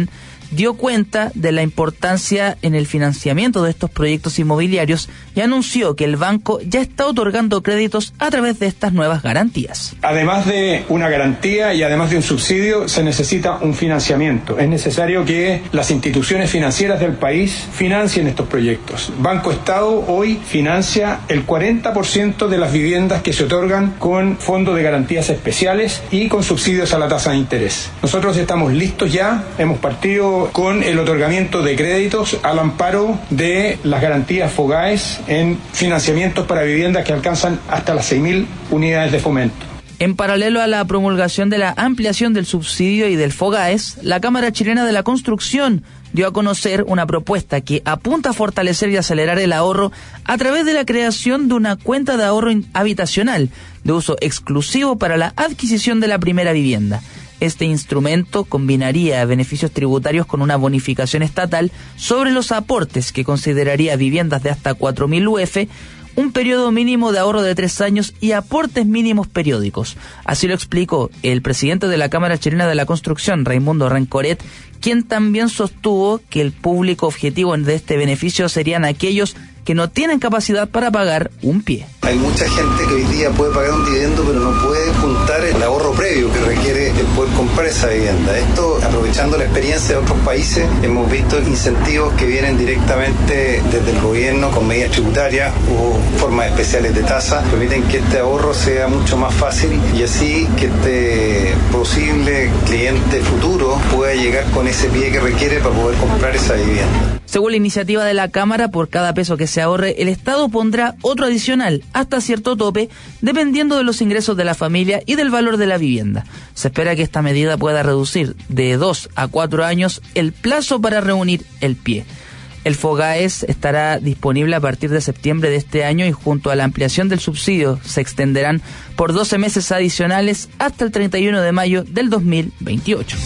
dio cuenta de la importancia en el financiamiento de estos proyectos inmobiliarios y anunció que el banco ya está otorgando créditos a través de estas nuevas garantías. Además de una garantía y además de un subsidio, se necesita un financiamiento. Es necesario que las instituciones financieras del país financien estos proyectos. Banco Estado hoy financia el cuarenta por ciento de las viviendas que se otorgan con fondos de garantías especiales y con subsidios a la tasa de interés. Nosotros estamos listos ya, hemos partido con el otorgamiento de créditos al amparo de las garantías FOGAES en financiamientos para viviendas que alcanzan hasta las seis mil unidades de fomento. En paralelo a la promulgación de la ampliación del subsidio y del FOGAES, la Cámara Chilena de la Construcción dio a conocer una propuesta que apunta a fortalecer y acelerar el ahorro a través de la creación de una cuenta de ahorro habitacional de uso exclusivo para la adquisición de la primera vivienda. Este instrumento combinaría beneficios tributarios con una bonificación estatal sobre los aportes que consideraría viviendas de hasta cuatro mil U F, un periodo mínimo de ahorro de tres años y aportes mínimos periódicos. Así lo explicó el presidente de la Cámara Chilena de la Construcción, Raimundo Rencoret, quien también sostuvo que el público objetivo de este beneficio serían aquellos que no tienen capacidad para pagar un pie. Hay mucha gente que hoy día puede pagar un dividendo, pero no puede juntar el ahorro previo que requiere el poder comprar esa vivienda. Esto, aprovechando la experiencia de otros países, hemos visto incentivos que vienen directamente desde el gobierno con medidas tributarias o formas especiales de tasa, permiten que este ahorro sea mucho más fácil y así que este posible cliente futuro pueda llegar con ese pie que requiere para poder comprar esa vivienda. Según la iniciativa de la Cámara, por cada peso que se ahorre, el Estado pondrá otro adicional hasta cierto tope, dependiendo de los ingresos de la familia y del valor de la vivienda. Se espera que esta medida pueda reducir de dos a cuatro años el plazo para reunir el pie. El FOGAES estará disponible a partir de septiembre de este año y junto a la ampliación del subsidio se extenderán por doce meses adicionales hasta el treinta y uno de mayo del dos mil veintiocho.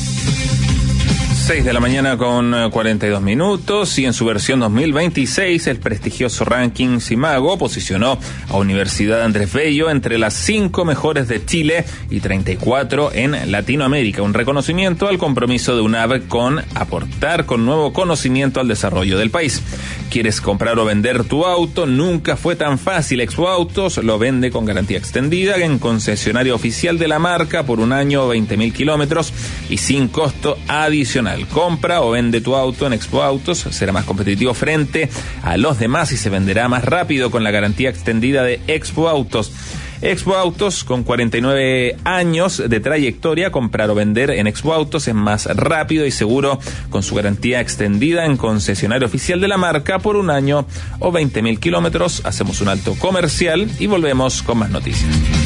seis de la mañana con cuarenta y dos minutos y en su versión dos mil veintiséis el prestigioso ranking Simago posicionó a Universidad Andrés Bello entre las cinco mejores de Chile y treinta y cuatro en Latinoamérica, un reconocimiento al compromiso de UNAV con aportar con nuevo conocimiento al desarrollo del país. ¿Quieres comprar o vender tu auto? Nunca fue tan fácil. Expo Autos lo vende con garantía extendida en concesionario oficial de la marca por un año, veinte mil kilómetros y sin costo adicional. Compra o vende tu auto en Expo Autos, será más competitivo frente a los demás y se venderá más rápido con la garantía extendida de Expo Autos. Expo Autos, con cuarenta y nueve años de trayectoria, comprar o vender en Expo Autos es más rápido y seguro con su garantía extendida en concesionario oficial de la marca por un año o veinte mil kilómetros. Hacemos un alto comercial y volvemos con más noticias.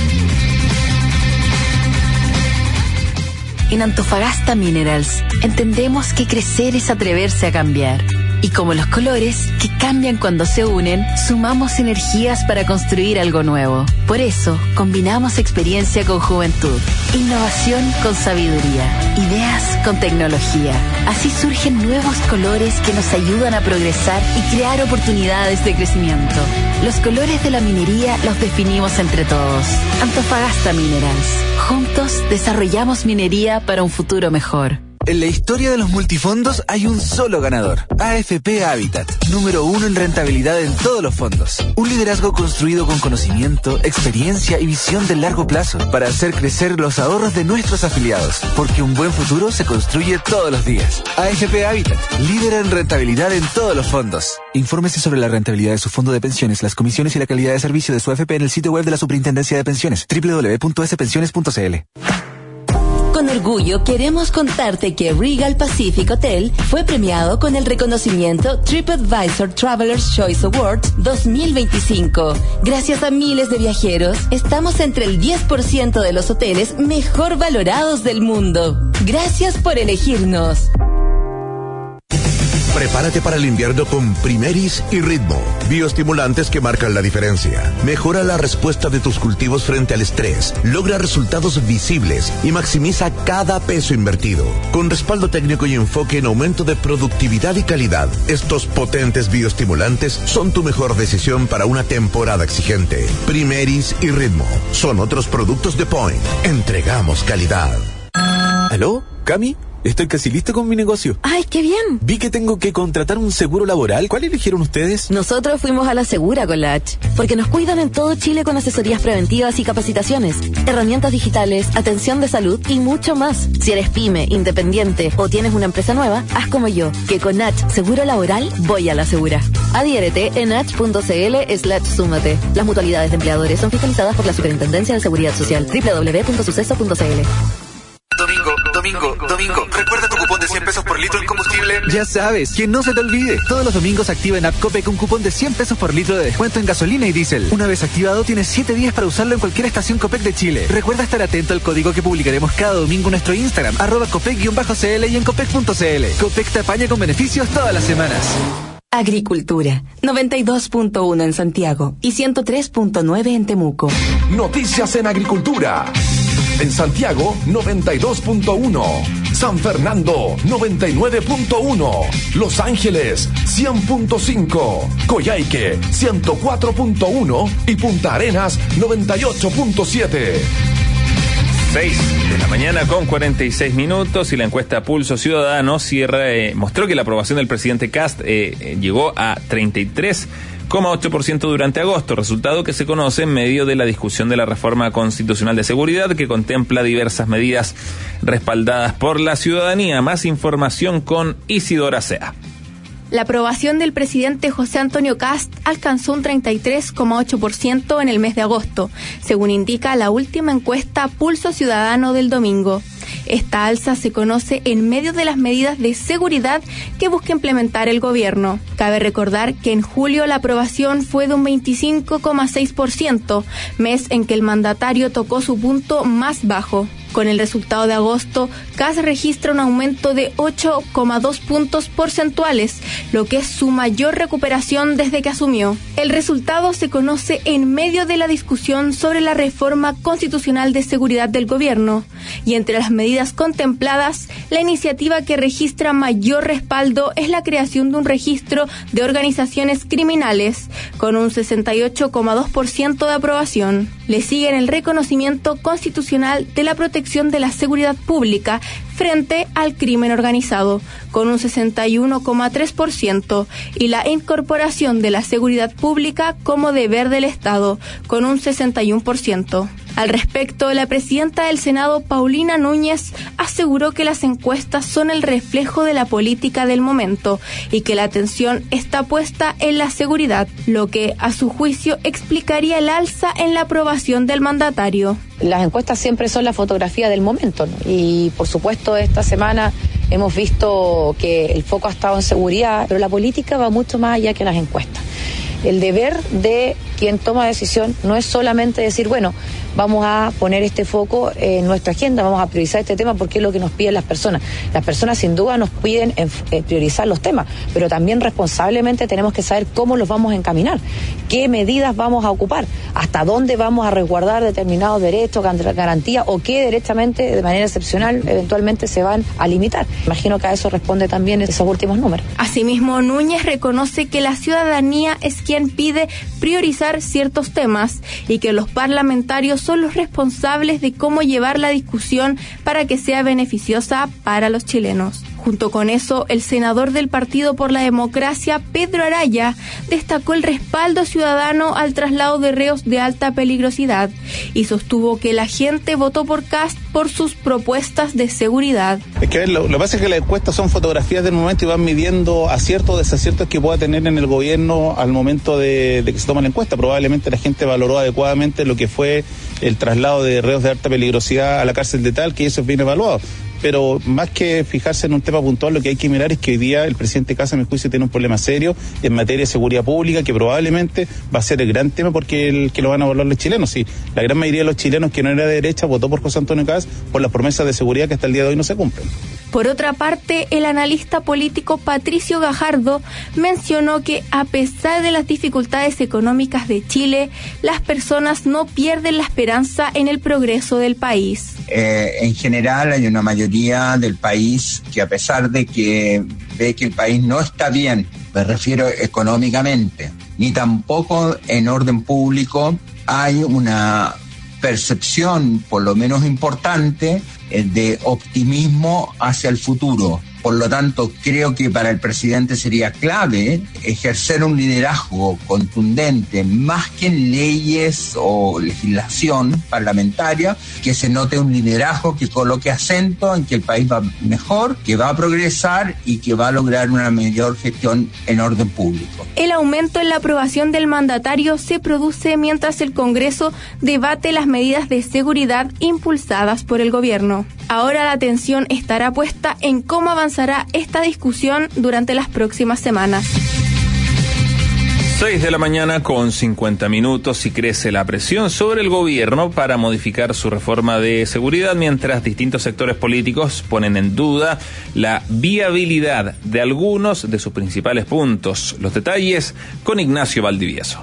En Antofagasta Minerals entendemos que crecer es atreverse a cambiar. Y como los colores, que cambian cuando se unen, sumamos energías para construir algo nuevo. Por eso, combinamos experiencia con juventud, innovación con sabiduría, ideas con tecnología. Así surgen nuevos colores que nos ayudan a progresar y crear oportunidades de crecimiento. Los colores de la minería los definimos entre todos. Antofagasta Minerals. Juntos desarrollamos minería para un futuro mejor. En la historia de los multifondos hay un solo ganador, A F P Habitat, número uno en rentabilidad en todos los fondos. Un liderazgo construido con conocimiento, experiencia y visión de largo plazo para hacer crecer los ahorros de nuestros afiliados, porque un buen futuro se construye todos los días. A F P Habitat, líder en rentabilidad en todos los fondos. Infórmese sobre la rentabilidad de su fondo de pensiones, las comisiones y la calidad de servicio de su A F P en el sitio web de la Superintendencia de Pensiones, doble u doble u doble u punto ese pensiones punto c l. Con orgullo queremos contarte que Regal Pacific Hotel fue premiado con el reconocimiento TripAdvisor Traveler's Choice Awards dos mil veinticinco. Gracias a miles de viajeros, estamos entre el diez por ciento de los hoteles mejor valorados del mundo. Gracias por elegirnos. Prepárate para el invierno con Primeris y Ritmo, bioestimulantes que marcan la diferencia. Mejora la respuesta de tus cultivos frente al estrés, logra resultados visibles y maximiza cada peso invertido. Con respaldo técnico y enfoque en aumento de productividad y calidad, estos potentes bioestimulantes son tu mejor decisión para una temporada exigente. Primeris y Ritmo son otros productos de Point. Entregamos calidad. ¿Aló? ¿Cami? estoy casi listo con mi negocio. ¡Ay, qué bien! Vi que tengo que contratar un seguro laboral. ¿Cuál eligieron ustedes? Nosotros fuimos a la Segura con la H, porque nos cuidan en todo Chile con asesorías preventivas y capacitaciones, herramientas digitales, atención de salud y mucho más. Si eres pyme, independiente o tienes una empresa nueva, haz como yo, que con H Seguro Laboral voy a la Segura. Adhiérete en h.cl slash súmate. Las mutualidades de empleadores son fiscalizadas por la Superintendencia de Seguridad Social. doble u doble u doble u punto suceso punto c l. Domingo, Domingo, Domingo, ¿recuerda tu cupón de cien pesos por litro en combustible? Ya sabes, que no se te olvide. Todos los domingos activa en App Copec un cupón de cien pesos por litro de descuento en gasolina y diésel. Una vez activado, tienes siete días para usarlo en cualquier estación Copec de Chile. Recuerda estar atento al código que publicaremos cada domingo en nuestro Instagram, arroba Copec-cl y en Copec punto c l. Copec te apaña con beneficios todas las semanas. Agricultura, noventa y dos punto uno en Santiago y ciento tres punto nueve en Temuco. Noticias en agricultura. En Santiago, noventa y dos punto uno. San Fernando, noventa y nueve punto uno. Los Ángeles, cien punto cinco. Coyhaique, ciento cuatro punto uno. Y Punta Arenas, noventa y ocho punto siete. seis de la mañana con cuarenta y seis minutos y la encuesta Pulso Ciudadano cierra, eh, mostró que la aprobación del presidente Kast eh, eh, llegó a treinta y tres coma ocho por ciento durante agosto, resultado que se conoce en medio de la discusión de la reforma constitucional de seguridad que contempla diversas medidas respaldadas por la ciudadanía. Más información con Isidora Sea. La aprobación del presidente José Antonio Kast alcanzó un treinta y tres coma ocho por ciento en el mes de agosto, según indica la última encuesta Pulso Ciudadano del domingo. Esta alza se conoce en medio de las medidas de seguridad que busca implementar el gobierno. Cabe recordar que en julio la aprobación fue de un veinticinco coma seis por ciento, mes en que el mandatario tocó su punto más bajo. Con el resultado de agosto, Kast registra un aumento de ocho coma dos puntos porcentuales, lo que es su mayor recuperación desde que asumió. El resultado se conoce en medio de la discusión sobre la reforma constitucional de seguridad del gobierno, y entre las medidas contempladas, la iniciativa que registra mayor respaldo es la creación de un registro de organizaciones criminales, con un sesenta y ocho coma dos por ciento de aprobación. Le siguen el reconocimiento constitucional de la protección de la seguridad pública frente al crimen organizado, con un sesenta y uno coma tres por ciento, y la incorporación de la seguridad pública como deber del Estado, con un sesenta y uno por ciento. Al respecto, la presidenta del Senado, Paulina Núñez, aseguró que las encuestas son el reflejo de la política del momento y que la atención está puesta en la seguridad, lo que, a su juicio, explicaría el alza en la aprobación del mandatario. Las encuestas siempre son la fotografía del momento, ¿no? Y, por supuesto, esta semana hemos visto que el foco ha estado en seguridad, pero la política va mucho más allá que las encuestas. El deber de quien toma decisión no es solamente decir, bueno, vamos a poner este foco en nuestra agenda, vamos a priorizar este tema porque es lo que nos piden las personas. Las personas sin duda nos piden eh, priorizar los temas, pero también responsablemente tenemos que saber cómo los vamos a encaminar, qué medidas vamos a ocupar, hasta dónde vamos a resguardar determinados derechos, garantías o qué directamente, de manera excepcional, eventualmente se van a limitar. Imagino que a eso responde también esos últimos números. Asimismo, Núñez reconoce que la ciudadanía es quien pide priorizar ciertos temas y que los parlamentarios son los responsables de cómo llevar la discusión para que sea beneficiosa para los chilenos. Junto con eso, el senador del Partido por la Democracia, Pedro Araya, destacó el respaldo ciudadano al traslado de reos de alta peligrosidad y sostuvo que la gente votó por Kast por sus propuestas de seguridad. Es que a ver, lo, lo que pasa es que las encuestas son fotografías del momento y van midiendo aciertos o desaciertos que pueda tener en el gobierno al momento de, de que se toma la encuesta. Probablemente la gente valoró adecuadamente lo que fue el traslado de reos de alta peligrosidad a la cárcel de Tal, que eso es bien evaluado. Pero más que fijarse en un tema puntual, lo que hay que mirar es que hoy día el presidente Kast, a mi juicio, tiene un problema serio en materia de seguridad pública, que probablemente va a ser el gran tema porque el que lo van a evaluar los chilenos. Sí, la gran mayoría de los chilenos que no era de derecha votó por José Antonio Kast por las promesas de seguridad que hasta el día de hoy no se cumplen. Por otra parte, el analista político Patricio Gajardo mencionó que a pesar de las dificultades económicas de Chile, las personas no pierden la esperanza en el progreso del país. Eh, en general hay una mayoría del país que, a pesar de que ve que el país no está bien, me refiero económicamente, ni tampoco en orden público, hay una percepción, por lo menos importante, eh, de optimismo hacia el futuro. Por lo tanto, creo que para el presidente sería clave ejercer un liderazgo contundente, más que en leyes o legislación parlamentaria, que se note un liderazgo que coloque acento en que el país va mejor, que va a progresar y que va a lograr una mayor gestión en orden público. El aumento en la aprobación del mandatario se produce mientras el Congreso debate las medidas de seguridad impulsadas por el gobierno. Ahora la atención estará puesta en cómo avanzará esta discusión durante las próximas semanas. seis de la mañana con cincuenta minutos y crece la presión sobre el gobierno para modificar su reforma de seguridad, mientras distintos sectores políticos ponen en duda la viabilidad de algunos de sus principales puntos. Los detalles con Ignacio Valdivieso.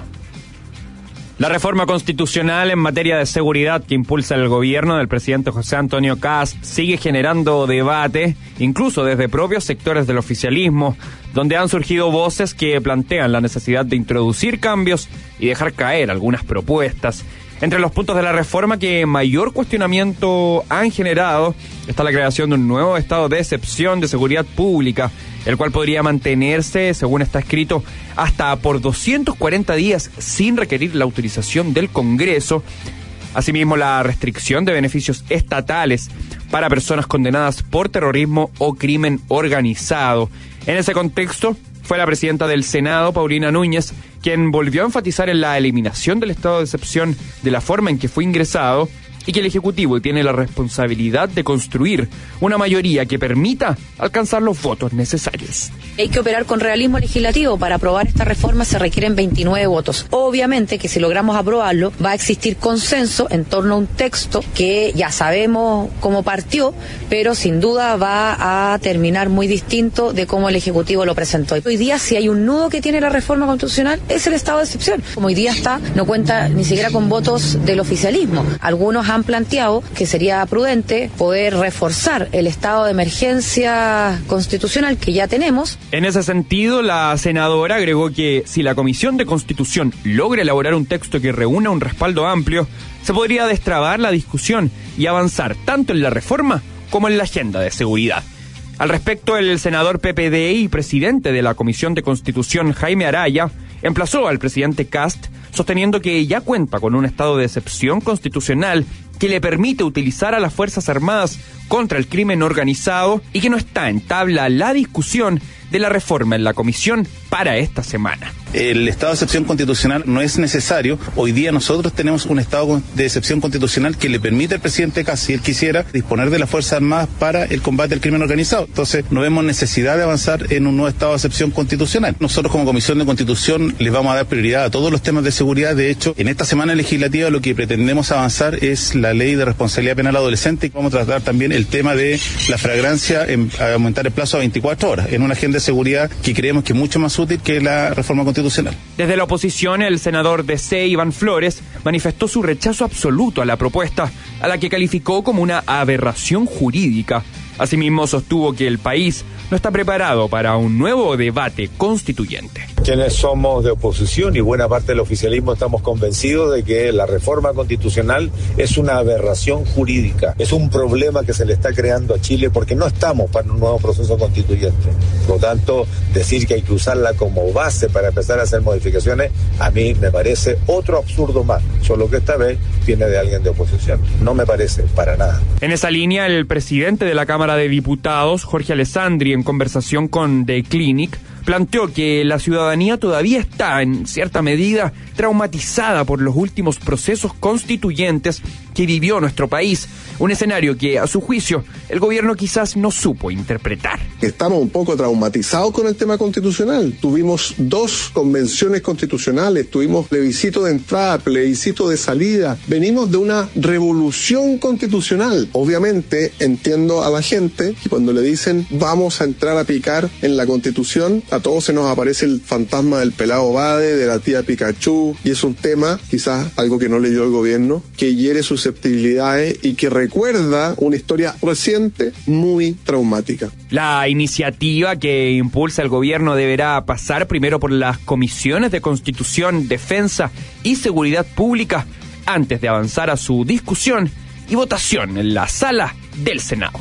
La reforma constitucional en materia de seguridad que impulsa el gobierno del presidente José Antonio Kast sigue generando debate, incluso desde propios sectores del oficialismo, donde han surgido voces que plantean la necesidad de introducir cambios y dejar caer algunas propuestas. Entre los puntos de la reforma que mayor cuestionamiento han generado está la creación de un nuevo estado de excepción de seguridad pública, el cual podría mantenerse, según está escrito, hasta por doscientos cuarenta días sin requerir la autorización del Congreso. Asimismo, la restricción de beneficios estatales para personas condenadas por terrorismo o crimen organizado. En ese contexto, fue la presidenta del Senado, Paulina Núñez, quien volvió a enfatizar en la eliminación del estado de excepción de la forma en que fue ingresado y que el Ejecutivo tiene la responsabilidad de construir una mayoría que permita alcanzar los votos necesarios. Hay que operar con realismo legislativo. Para aprobar esta reforma se requieren veintinueve votos. Obviamente que si logramos aprobarlo va a existir consenso en torno a un texto que ya sabemos cómo partió, pero sin duda va a terminar muy distinto de cómo el Ejecutivo lo presentó. Hoy día, si hay un nudo que tiene la reforma constitucional, es el estado de excepción. Como hoy día está, no cuenta ni siquiera con votos del oficialismo. Algunos han planteado que sería prudente poder reforzar el estado de emergencia constitucional que ya tenemos. En ese sentido, la senadora agregó que si la Comisión de Constitución logra elaborar un texto que reúna un respaldo amplio, se podría destrabar la discusión y avanzar tanto en la reforma como en la agenda de seguridad. Al respecto, el senador P P D y presidente de la Comisión de Constitución, Jaime Araya, emplazó al presidente Kast, sosteniendo que ya cuenta con un estado de excepción constitucional que le permite utilizar a las Fuerzas Armadas contra el crimen organizado y que no está en tabla la discusión de la reforma en la comisión para esta semana. El estado de excepción constitucional no es necesario. Hoy día nosotros tenemos un estado de excepción constitucional que le permite al presidente Kast, si él quisiera, disponer de las Fuerzas Armadas para el combate al crimen organizado. Entonces, no vemos necesidad de avanzar en un nuevo estado de excepción constitucional. Nosotros como Comisión de Constitución les vamos a dar prioridad a todos los temas de seguridad. De hecho, en esta semana legislativa lo que pretendemos avanzar es la ley de responsabilidad penal adolescente y vamos a tratar también el tema de la flagrancia, en aumentar el plazo a veinticuatro horas, en una agenda de seguridad que creemos que es mucho más útil que la reforma constitucional. Desde la oposición, el senador D C, Iván Flores, manifestó su rechazo absoluto a la propuesta, a la que calificó como una aberración jurídica. Asimismo, sostuvo que el país no está preparado para un nuevo debate constituyente. Quienes somos de oposición y buena parte del oficialismo estamos convencidos de que la reforma constitucional es una aberración jurídica, es un problema que se le está creando a Chile porque no estamos para un nuevo proceso constituyente. Por lo tanto, decir que hay que usarla como base para empezar a hacer modificaciones, a mí me parece otro absurdo más, solo que esta vez viene de alguien de oposición. No me parece para nada. En esa línea, el presidente de la Cámara de Diputados, Jorge Alessandri, en conversación con The Clinic, planteó que la ciudadanía todavía está, en cierta medida, traumatizada por los últimos procesos constituyentes que vivió nuestro país, un escenario que, a su juicio, el gobierno quizás no supo interpretar. Estamos un poco traumatizados con el tema constitucional. Tuvimos dos convenciones constitucionales, tuvimos plebiscito de entrada, plebiscito de salida. Venimos de una revolución constitucional. Obviamente, entiendo a la gente y cuando le dicen vamos a entrar a picar en la Constitución, a todos se nos aparece el fantasma del pelado Bade, de la tía Pikachu, y es un tema, quizás algo que no leyó el gobierno, que hiere susceptibilidades y que recuerda una historia reciente muy traumática. La iniciativa que impulsa el gobierno deberá pasar primero por las comisiones de Constitución, Defensa y Seguridad Pública antes de avanzar a su discusión y votación en la sala del Senado.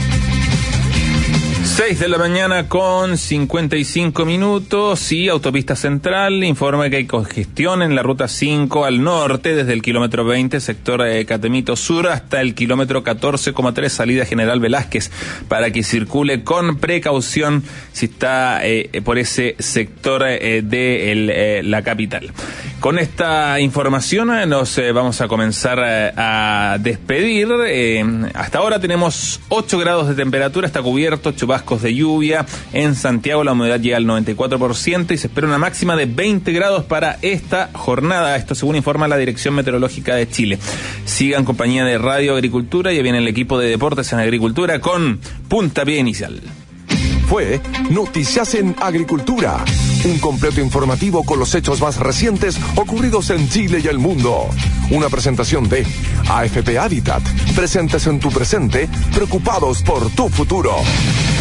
seis de la mañana con cincuenta y cinco minutos y Autopista Central informa que hay congestión en la ruta cinco al norte desde el kilómetro veinte, sector eh, Catemito Sur, hasta el kilómetro catorce coma tres, salida General Velázquez, para que circule con precaución si está eh, por ese sector eh, de el, eh, la capital. Con esta información eh, nos eh, vamos a comenzar eh, a despedir. Eh, hasta ahora tenemos ocho grados de temperatura, está cubierto, chubascos de lluvia. En Santiago la humedad llega al noventa y cuatro por ciento y se espera una máxima de veinte grados para esta jornada. Esto según informa la Dirección Meteorológica de Chile. Sigan compañía de Radio Agricultura, ya viene el equipo de Deportes en Agricultura con Puntapié Inicial. Fue Noticias en Agricultura, un completo informativo con los hechos más recientes ocurridos en Chile y el mundo. Una presentación de A F P Habitat, presentes en tu presente, preocupados por tu futuro.